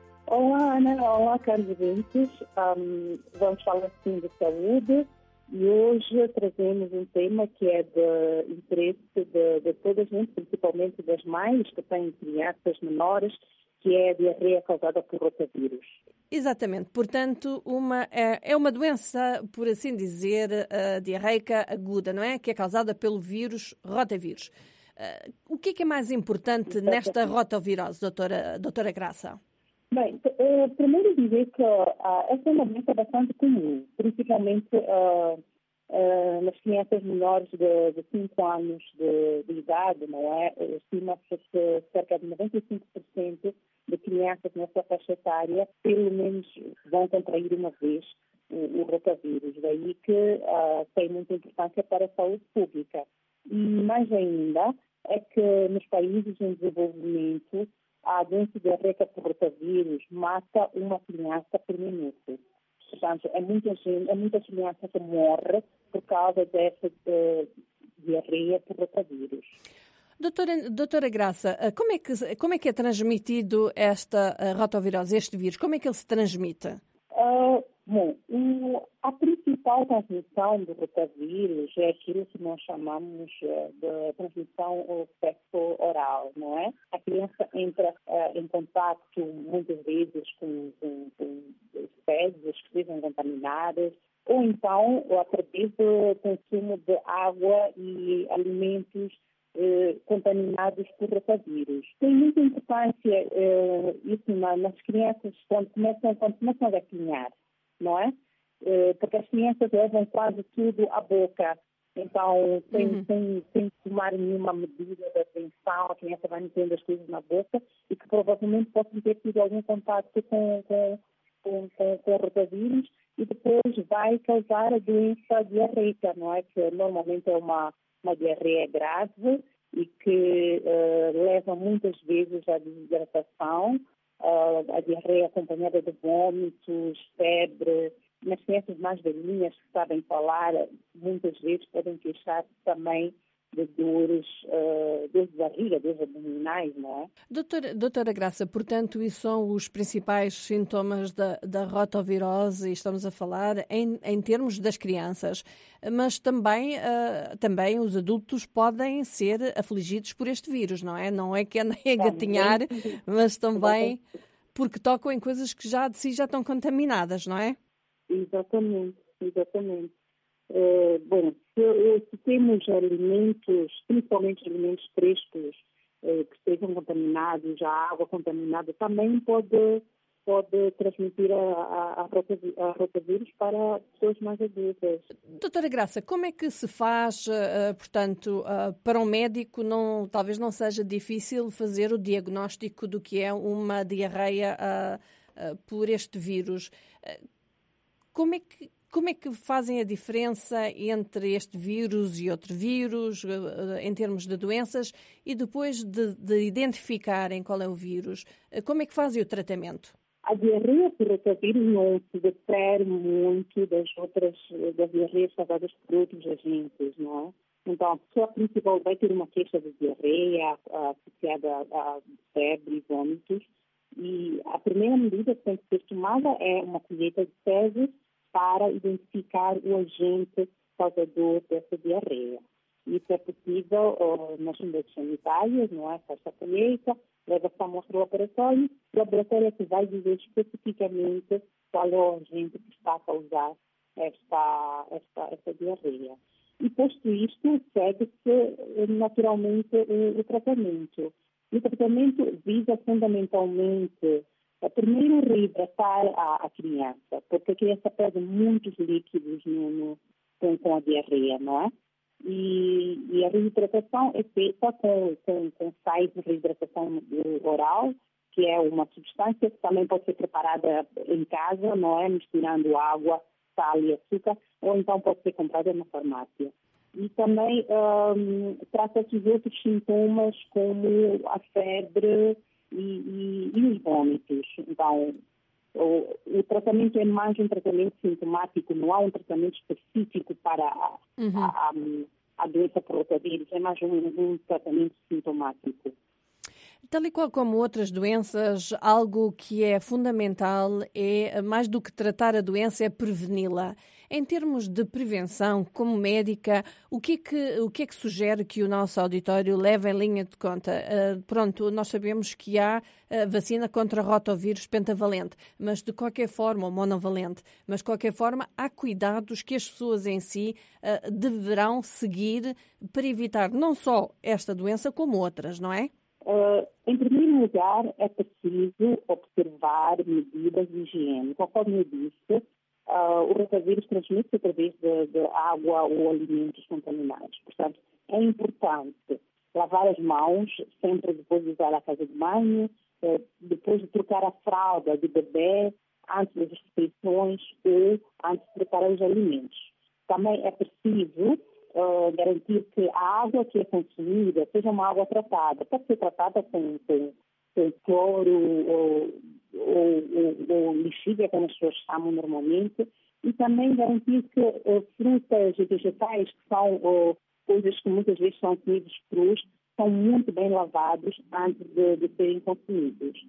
Olá, Ana, olá, caros ouvintes. Um, vamos falar sim de saúde e hoje trazemos um tema que é de interesse de, de toda a gente, principalmente das mães que têm crianças menores, que é a diarreia causada por rotavírus. Exatamente, portanto, uma, é, é uma doença, por assim dizer, uh, diarreica aguda, não é? Que é causada pelo vírus rotavírus. Uh, o que é que é mais importante Exatamente. nesta rotavirose, doutora, doutora Graça? Bem, uh, primeiro dizer que uh, essa é uma doença bastante comum, principalmente uh, uh, nas crianças menores de cinco anos de, de idade, não é? Estima-se que cerca de noventa e cinco por cento de crianças nessa faixa etária, pelo menos vão contrair uma vez o, o rotavírus. Daí que uh, tem muita importância para a saúde pública. E mais ainda é que nos países em desenvolvimento, a doença diarreica por rotavírus mata uma criança por minuto. Portanto, é muita gente, é muita criança que morre por causa dessa de, diarreia por rotavírus. Doutora, doutora Graça, como é, que, como é que é transmitido esta rotavirose, este vírus? Como é que ele se transmite? Uh, bom, o, a principal transmissão do rotavírus é aquilo que nós chamamos de transmissão ao sexo oral, não é? A criança entra uh, em contato muitas vezes com, com, com fezes que sejam contaminadas, ou então através do consumo de água e alimentos Eh, contaminados por rotavírus. Tem muita importância eh, isso na, nas crianças quando começam, quando começam a gatinhar, não é? Eh, porque as crianças levam quase tudo à boca. Então, sem, uhum. sem, sem tomar nenhuma medida de atenção, a criança vai metendo as coisas na boca e que provavelmente possam ter tido algum contato com, com, com, com, com o rotavírus e depois vai causar a doença diarreica, não é? Que normalmente é uma uma diarreia grave e que uh, leva muitas vezes à desidratação, uh, a diarreia acompanhada de vômitos, febre. Nas crianças mais velhinhas que sabem falar, muitas vezes podem queixar-se também de dores, uh, dores de barriga, dores abdominais, não é? Doutora, doutora Graça, portanto, isso são os principais sintomas da, da rotavirose, e estamos a falar em, em termos das crianças, mas também, uh, também os adultos podem ser afligidos por este vírus, não é? Não é que andem a gatinhar, mas também porque tocam em coisas que já de si já estão contaminadas, não é? Exatamente, exatamente. Uh, bom, se, se temos alimentos, principalmente alimentos frescos, uh, que estejam contaminados, a água contaminada também pode, pode transmitir a, a, a rotavírus para pessoas mais adultas. Doutora Graça, como é que se faz, uh, portanto, uh, para um médico não, talvez não seja difícil fazer o diagnóstico do que é uma diarreia uh, uh, por este vírus? Uh, como é que Como é que fazem a diferença entre este vírus e outro vírus, em termos de doenças, e depois de, de identificarem qual é o vírus, como é que fazem o tratamento? A diarreia por rotavírus não se difere muito das outras, das diarreias causadas por outros agentes, não é? Então, a pessoa principal vai ter uma queixa de diarreia associada a febre e vômitos, e a primeira medida que tem que ser tomada é uma colheita de fezes para identificar o agente causador dessa diarreia. Isso é possível uh, nas unidades sanitárias, não é? Faz a colheita, leva-se a amostra do laboratório, o laboratório é que vai dizer especificamente qual é o agente que está a causar esta, esta, esta diarreia. E, posto isto, segue-se naturalmente o, o tratamento. E o tratamento visa fundamentalmente, primeiro, reidratar a, a criança, porque a criança perde muitos líquidos no, no, com, com a diarreia, não é? E, e a reidratação é feita com, com, com sais de reidratação oral, que é uma substância que também pode ser preparada em casa, não é? Misturando água, sal e açúcar, ou então pode ser comprada na farmácia. E também um, trata-se de outros sintomas como a febre e, e, e os vômitos. Então, o, o tratamento é mais um tratamento sintomático, não há um tratamento específico para a, uhum. a, a, a doença por rotavírus, é mais um, um tratamento sintomático. Tal e qual como outras doenças, algo que é fundamental é, mais do que tratar a doença, é preveni-la. Em termos de prevenção, como médica, o que é que, o que é que sugere que o nosso auditório leve em linha de conta? Uh, pronto, nós sabemos que há uh, vacina contra rotovírus pentavalente, mas de qualquer forma, ou monovalente, mas de qualquer forma, há cuidados que as pessoas em si uh, deverão seguir para evitar não só esta doença, como outras, não é? Uh, em primeiro lugar, é preciso observar medidas de higiene. Conforme eu disse, uh, o rotavírus transmite-se através de, de água ou alimentos contaminados. Portanto, é importante lavar as mãos sempre depois de usar a casa de banho, uh, depois de trocar a fralda do bebê, antes das refeições ou antes de preparar os alimentos. Também é preciso Uh, garantir que a água que é consumida seja uma água tratada. Pode ser tratada com, com, com cloro ou, ou, ou, ou lixívia, como as pessoas chamam normalmente, e também garantir que uh, frutas e vegetais, que são uh, coisas que muitas vezes são comidos crus, são muito bem lavados antes de, de serem consumidos.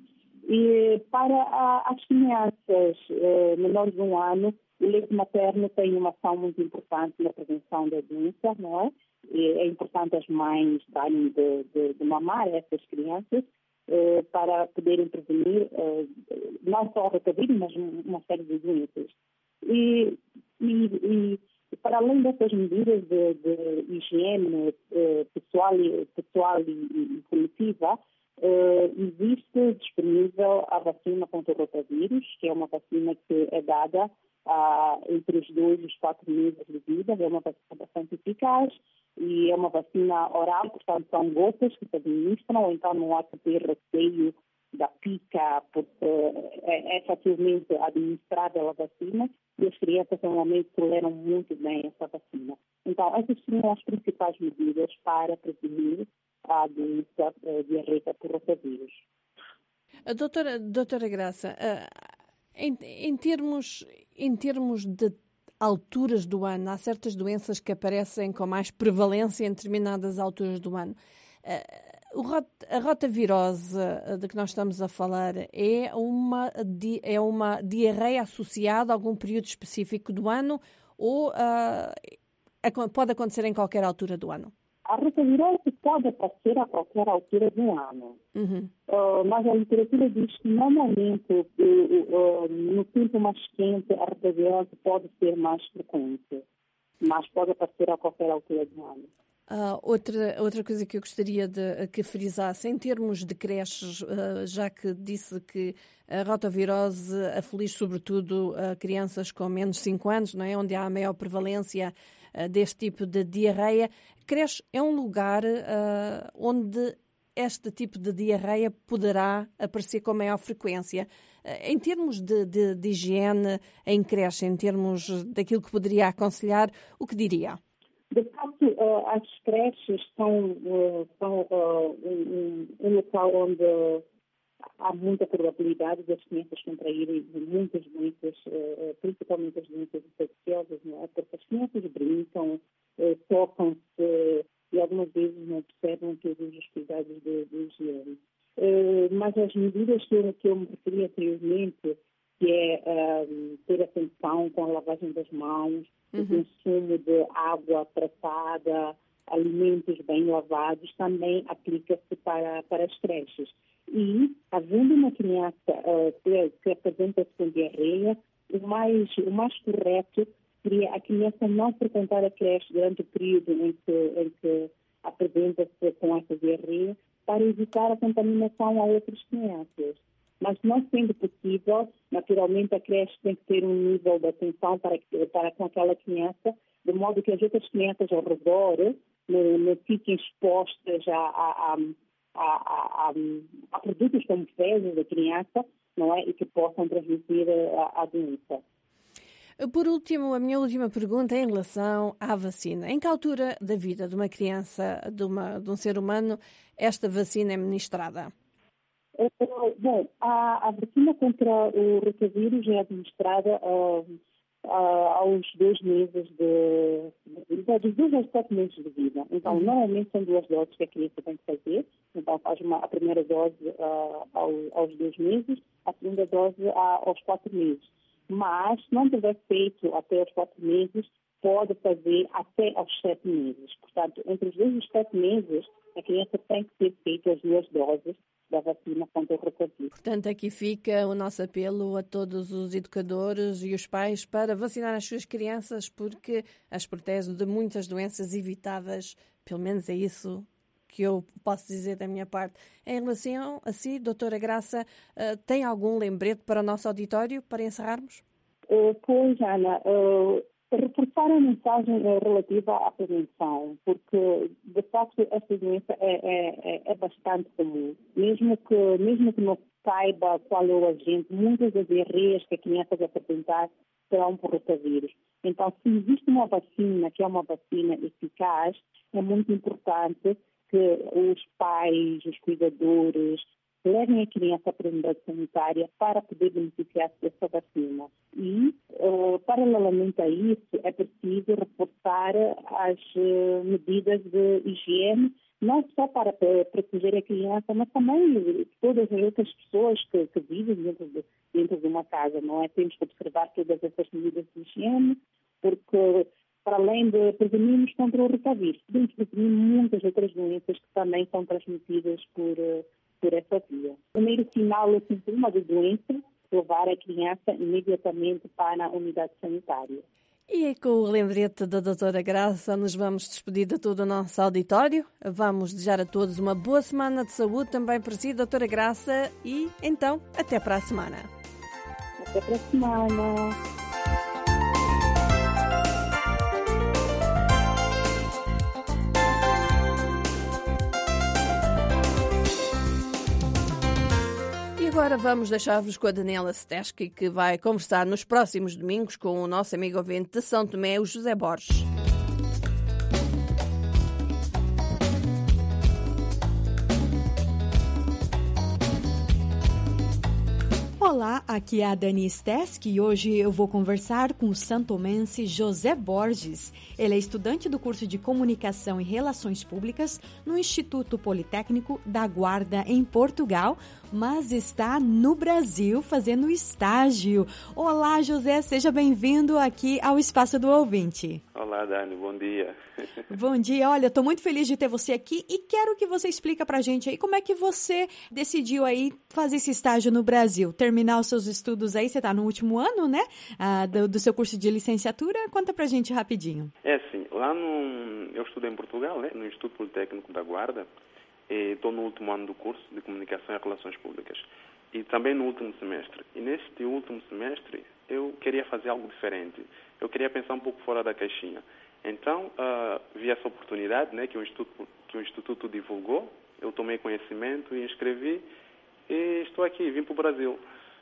E para a, as crianças uh, menores de um ano, o leite materno tem uma ação muito importante na prevenção da doença, não é? E é importante as mães darem de, de, de mamar a essas crianças eh, para poderem prevenir eh, não só o rotavírus, mas uma série de doenças. E, e, e para além dessas medidas de, de higiene eh, pessoal, pessoal e, e coletiva, eh, existe disponível a vacina contra o rotavírus, que é uma vacina que é dada Ah, entre os dois e os quatro meses de vida. É uma vacina bastante eficaz e é uma vacina oral, portanto são gotas que se administram, ou então não há que ter receio da pica, porque é, é facilmente administrável a vacina e as crianças normalmente toleram muito bem essa vacina. Então essas são as principais medidas para prevenir a doença uh, diarreica por rotavírus. A doutora, doutora Graça, uh... Em, em, termos, em termos de alturas do ano, há certas doenças que aparecem com mais prevalência em determinadas alturas do ano. Uh, a rotavirose de que nós estamos a falar é uma, é uma diarreia associada a algum período específico do ano ou uh, pode acontecer em qualquer altura do ano? A rotavirose pode aparecer a qualquer altura do ano, uhum. uh, mas a literatura diz que normalmente uh, uh, no tempo mais quente a rotavirose pode ser mais frequente, mas pode aparecer a qualquer altura do ano. Uh, outra, outra coisa que eu gostaria de que frisasse, em termos de creches, uh, já que disse que a rotavirose aflige sobretudo uh, crianças com menos de cinco anos, não é? Onde há a maior prevalência uh, deste tipo de diarreia. Creche é um lugar uh, onde este tipo de diarreia poderá aparecer com maior frequência. Em termos de, de, de higiene em creche, em termos daquilo que poderia aconselhar, o que diria? De facto, uh, as creches são, uh, são uh, um, um local onde há muita probabilidade das crianças contraírem muitas doenças, uh, principalmente as doenças infecciosas, não é? Porque as crianças brincam, uh, tocam-se e algumas vezes não observam todos os cuidados de, de higiene. Uh, mas as medidas que eu, que eu me referi anteriormente, que é uh, ter atenção com a lavagem das mãos, uhum. o consumo de água tratada, alimentos bem lavados, também aplica-se para, para as creches. E, havendo uma criança uh, que, que apresenta-se com diarreia, o mais, o mais correto seria a criança não frequentar a creche durante o período em que, em que apresenta-se com essa diarreia, para evitar a contaminação a outras crianças. Mas não sendo possível, naturalmente a creche tem que ter um nível de atenção para, para com aquela criança, de modo que as outras crianças ao redor não, não fiquem expostas a, a, a, a, a, a produtos como fezes da criança, não é? E que possam transmitir a, a doença. Por último, a minha última pergunta é em relação à vacina. Em que altura da vida de uma criança, de, uma, de um ser humano, esta vacina é ministrada? Bom, a, a vacina contra o rotavírus é administrada uh, uh, aos dois meses de, de, dos dois aos sete meses de vida. Então, uhum. normalmente são duas doses que a criança tem que fazer. Então, faz uma, a primeira dose uh, ao, aos dois meses, a segunda dose uh, aos quatro meses. Mas, se não tiver feito até aos quatro meses, pode fazer até aos sete meses. Portanto, entre os dois e os sete meses, a criança tem que ter feito as duas doses da vacina contra o rotavírus. Portanto, aqui fica o nosso apelo a todos os educadores e os pais para vacinar as suas crianças, porque as protege de muitas doenças evitáveis. Pelo menos é isso que eu posso dizer da minha parte. Em relação a si, doutora Graça, tem algum lembrete para o nosso auditório, para encerrarmos? Uh, pois, Ana, uh, reforçar a mensagem relativa à prevenção, porque, de facto, esta doença é, é, é bastante comum. Mesmo que, mesmo que não saiba qual é o agente, muitas das diarreias que a criança vai apresentar serão por rotavírus. Então, se existe uma vacina, que é uma vacina eficaz, é muito importante que os pais, os cuidadores, levem a criança para a unidade sanitária para poder beneficiar dessa vacina. E, uh, paralelamente a isso, é preciso reforçar as uh, medidas de higiene, não só para proteger a criança, mas também todas as outras pessoas que, que vivem dentro de, dentro de uma casa, não é? Temos que observar todas essas medidas de higiene, porque, para além de prevenirmos contra o rotavírus, podemos prevenir muitas outras doenças que também são transmitidas por... Uh, por essa via. O primeiro sinal ou sintoma de doença, levar a criança imediatamente para a unidade sanitária. E com o lembrete da doutora Graça, nos vamos despedir de todo o nosso auditório. Vamos desejar a todos uma boa semana de saúde também para si, doutora Graça, e então, até para a semana. Até para a semana. Agora vamos deixar-vos com a Daniela Steski, que vai conversar nos próximos domingos com o nosso amigo ouvinte de São Tomé, o José Borges. Olá, aqui é a Dani Steski e hoje eu vou conversar com o santomense José Borges. Ele é estudante do curso de Comunicação e Relações Públicas no Instituto Politécnico da Guarda, em Portugal, mas está no Brasil fazendo estágio. Olá, José, seja bem-vindo aqui ao Espaço do Ouvinte. Olá, Dani, bom dia. Bom dia, olha, estou muito feliz de ter você aqui e quero que você explique pra gente aí como é que você decidiu aí fazer esse estágio no Brasil, terminar os seus estudos aí, você está no último ano, né, ah, do, do seu curso de licenciatura, conta pra gente rapidinho. É assim, lá no, eu estudo em Portugal, né, no Instituto Politécnico da Guarda, e estou no último ano do curso de Comunicação e Relações Públicas e também no último semestre. E neste último semestre eu queria fazer algo diferente, eu queria pensar um pouco fora da caixinha. Então, uh, vi essa oportunidade, né, que o Instituto, que o Instituto divulgou, eu tomei conhecimento e inscrevi e estou aqui, vim para o Brasil.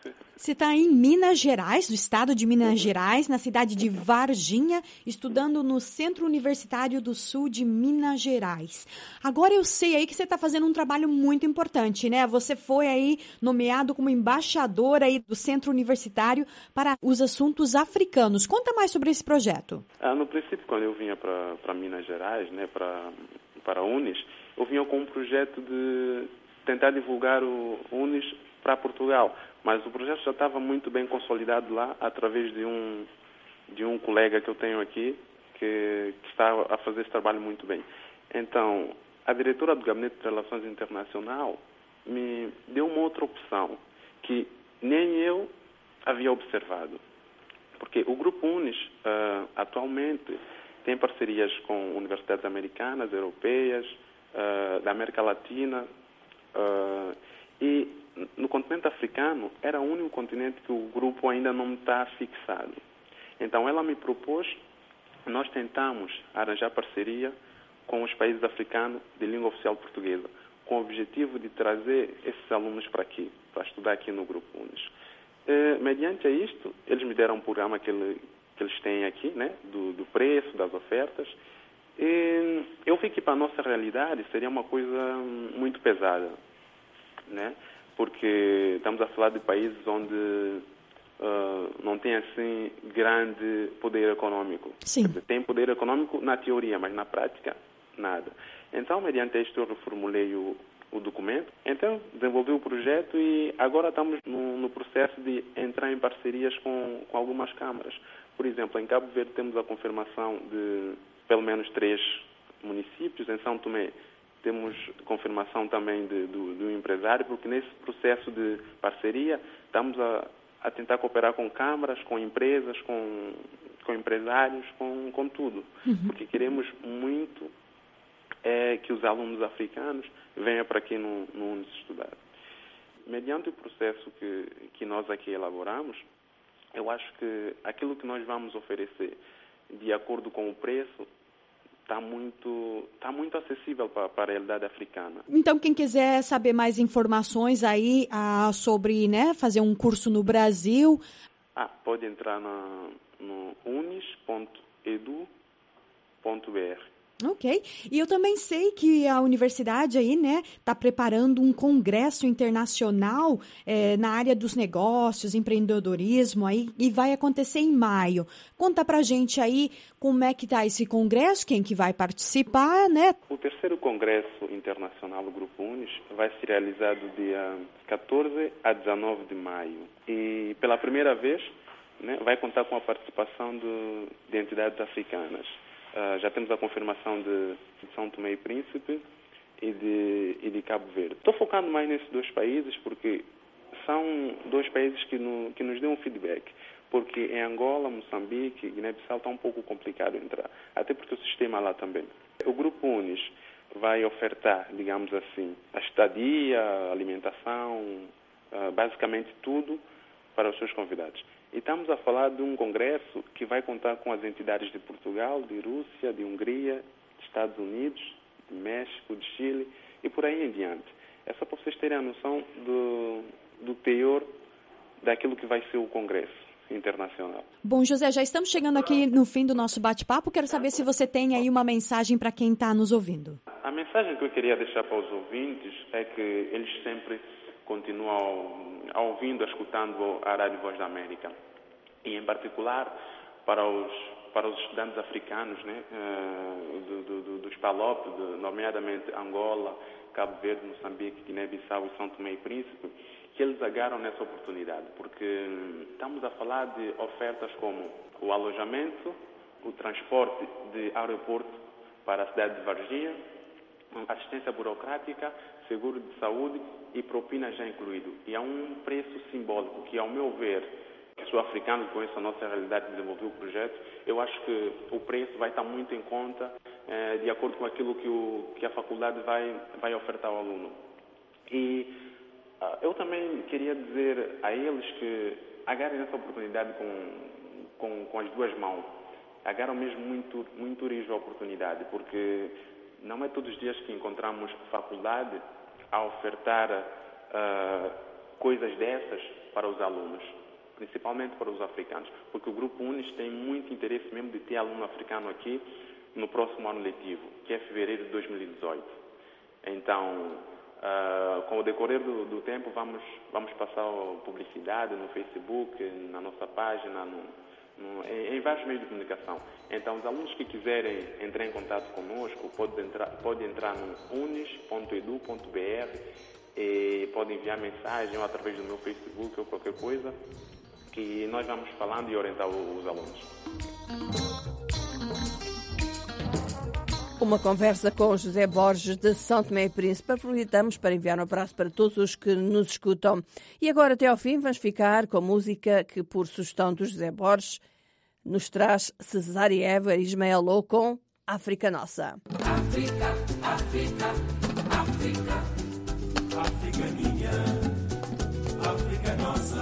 Você está em Minas Gerais, do estado de Minas Gerais, na cidade de Varginha, estudando no Centro Universitário do Sul de Minas Gerais. Agora eu sei aí que você está fazendo um trabalho muito importante, né? Você foi aí nomeado como embaixador aí do Centro Universitário para os assuntos africanos. Conta mais sobre esse projeto. Ah, no princípio, quando eu vinha para Minas Gerais, né, para para a Unis, eu vinha com um projeto de tentar divulgar o Unis para Portugal. Mas o projeto já estava muito bem consolidado lá, através de um, de um colega que eu tenho aqui, que, que está a fazer esse trabalho muito bem. Então, a diretora do Gabinete de Relações Internacionais me deu uma outra opção, que nem eu havia observado. Porque o Grupo Unis, uh, atualmente, tem parcerias com universidades americanas, europeias, uh, da América Latina, uh, e no continente africano era o único continente que o grupo ainda não está fixado. Então ela me propôs, nós tentamos arranjar parceria com os países africanos de língua oficial portuguesa, com o objetivo de trazer esses alunos para aqui, para estudar aqui no Grupo Unis. Eh, mediante isto, eles me deram um programa que, ele, que eles têm aqui, né, do, do preço, das ofertas. E eu vi que para a nossa realidade seria uma coisa muito pesada, né? Porque estamos a falar de países onde uh, não tem assim grande poder econômico. Sim. Tem poder econômico na teoria, mas na prática nada. Então, mediante isto, eu reformulei o, o documento. Então, desenvolvi o projeto e agora estamos no, no processo de entrar em parcerias com, com algumas câmaras. Por exemplo, em Cabo Verde temos a confirmação de pelo menos três municípios. Em São Tomé temos confirmação também de, do, do empresário, porque nesse processo de parceria estamos a, a tentar cooperar com câmaras, com empresas, com, com empresários, com, com tudo. Uhum. Porque queremos muito é, que os alunos africanos venham para aqui no, no Unis estudar. Mediante o processo que, que nós aqui elaboramos, eu acho que aquilo que nós vamos oferecer, de acordo com o preço, está muito, tá muito acessível para, para a realidade africana. Então, quem quiser saber mais informações aí ah, sobre, né, fazer um curso no Brasil... Ah, pode entrar na, no unis ponto edu ponto b r. Ok. E eu também sei que a universidade aí, né, está preparando um congresso internacional é, na área dos negócios, empreendedorismo aí, e vai acontecer em maio. Conta pra gente aí como é que está esse congresso, quem que vai participar, né? O terceiro congresso internacional do Grupo Unis vai ser realizado dia catorze a dezenove de maio. E pela primeira vez, né, vai contar com a participação do, de entidades africanas. Uh, já temos a confirmação de, de São Tomé e Príncipe e de, e de Cabo Verde. Estou focando mais nesses dois países porque são dois países que, no, que nos dão um feedback. Porque em Angola, Moçambique, Guiné-Bissau está um pouco complicado entrar. Até porque o sistema lá também. O Grupo Unis vai ofertar, digamos assim, a estadia, a alimentação, uh, basicamente tudo para os seus convidados. E estamos a falar de um congresso que vai contar com as entidades de Portugal, de Rússia, de Hungria, de Estados Unidos, de México, de Chile e por aí em diante. É só para vocês terem a noção do, do teor daquilo que vai ser o congresso internacional. Bom, José, já estamos chegando aqui no fim do nosso bate-papo. Quero saber se você tem aí uma mensagem para quem está nos ouvindo. A mensagem que eu queria deixar para os ouvintes é que eles sempre continuam ouvindo, escutando a Rádio Voz da América. E, em particular, para os, para os estudantes africanos, né, do, do, do, dos P A L O P, de, nomeadamente Angola, Cabo Verde, Moçambique, Guiné-Bissau e São Tomé e Príncipe, que eles agarram nessa oportunidade, porque estamos a falar de ofertas como o alojamento, o transporte de aeroporto para a cidade de Varginha, assistência burocrática, seguro de saúde e propina já incluído. E há um preço simbólico que, ao meu ver, que sou africano e conheço a nossa realidade de desenvolver o projeto, eu acho que o preço vai estar muito em conta eh, de acordo com aquilo que, o, que a faculdade vai, vai ofertar ao aluno. E uh, eu também queria dizer a eles que agarrem essa oportunidade com, com, com as duas mãos. Agarram mesmo muito, muito rijo a oportunidade, porque não é todos os dias que encontramos faculdade a ofertar uh, coisas dessas para os alunos, principalmente para os africanos, porque o Grupo UNIS tem muito interesse mesmo de ter aluno africano aqui no próximo ano letivo, que é fevereiro de dois mil e dezoito. Então, uh, com o decorrer do, do tempo, vamos, vamos passar publicidade no Facebook, na nossa página, no, no, em, em vários meios de comunicação. Então, os alunos que quiserem entrar em contato conosco, podem entrar, podem entrar no unis ponto edu ponto br e podem enviar mensagem ou através do meu Facebook ou qualquer coisa, que nós vamos falando e orientar os alunos. Uma conversa com José Borges de São Tomé e Príncipe. Aproveitamos para enviar um abraço para todos os que nos escutam. E agora, até ao fim, vamos ficar com música que, por sugestão do José Borges, nos traz Cesarieva e Ismael Lô com África Nossa. África, África, África, África minha, África nossa.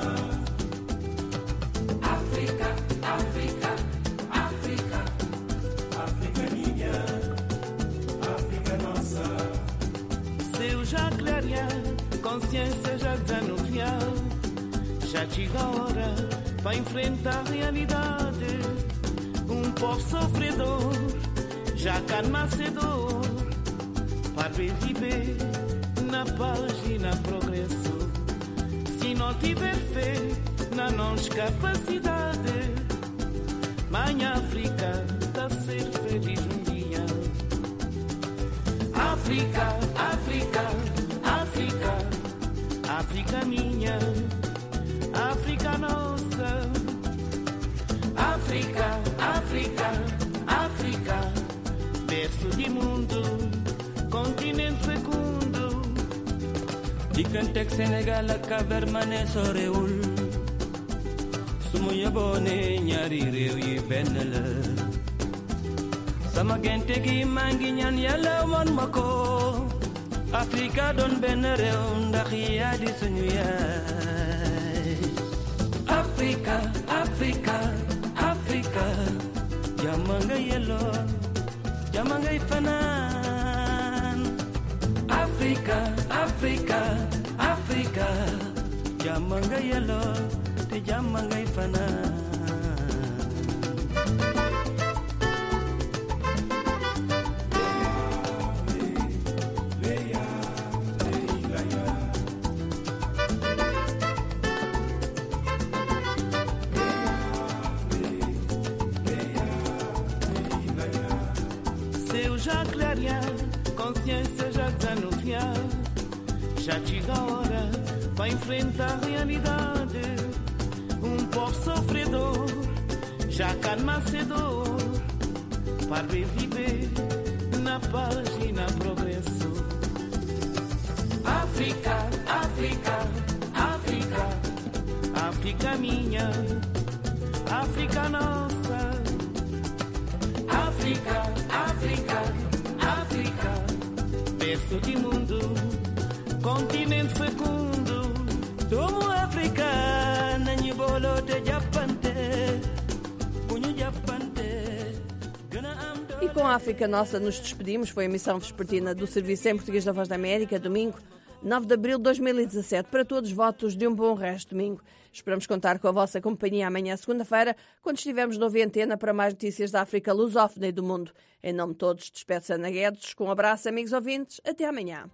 África, África, África, África minha, África nossa. Seu já clarear, consciência já desanuviar, já chega a hora para enfrentar a realidade. Um povo sofredor, já calma cedor, para viver na paz e na progresso. Se não tiver fé na nossa capacidade, mãe África está a ser feliz um dia. África, África, África, África minha, África nossa. África, África, África, berço de mundo, continente fecundo. Di kantek Sénégal ak Cabermané sorewul, sumu yebone ñaari réew yi benn la. Sama gente gi maa ngi ñaan Yàlla won ma ko, Afrika doon benn réew ndax yaa di suñu yaay. Afrika, Afrika, Afrika, jàmm nga yelloo, jàmm ngay fanaan. Afrika, Afrika, Afrika, jàmm nga yelloo te jàmm ngay fanaan. Já clarear, consciência já desanuviar, já chega a hora para enfrentar a realidade. Um povo sofredor, já calma cedor, para viver na paz e na progresso. África, África, África, África minha, África nossa. África, África, África, berço de mundo, continente fecundo. Doomu África nañu booloo te jàppante, bu ñu jàppante gën a am. E com a África Nossa nos despedimos. Foi a emissão vespertina do Serviço em Português da Voz da América, domingo, nove de abril de dois mil e dezassete. Para todos, votos de um bom resto de domingo. Esperamos contar com a vossa companhia amanhã, segunda-feira, quando estivermos no Antena para mais notícias da África lusófona e do mundo. Em nome de todos, despede-se Ana Guedes. Com um abraço, amigos ouvintes. Até amanhã.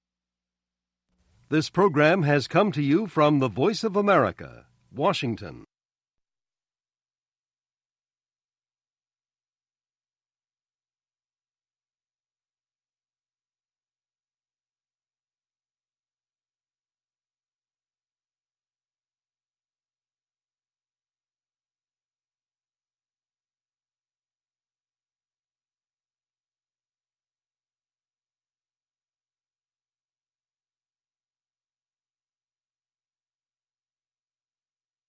This program has come to you from the Voice of America, Washington.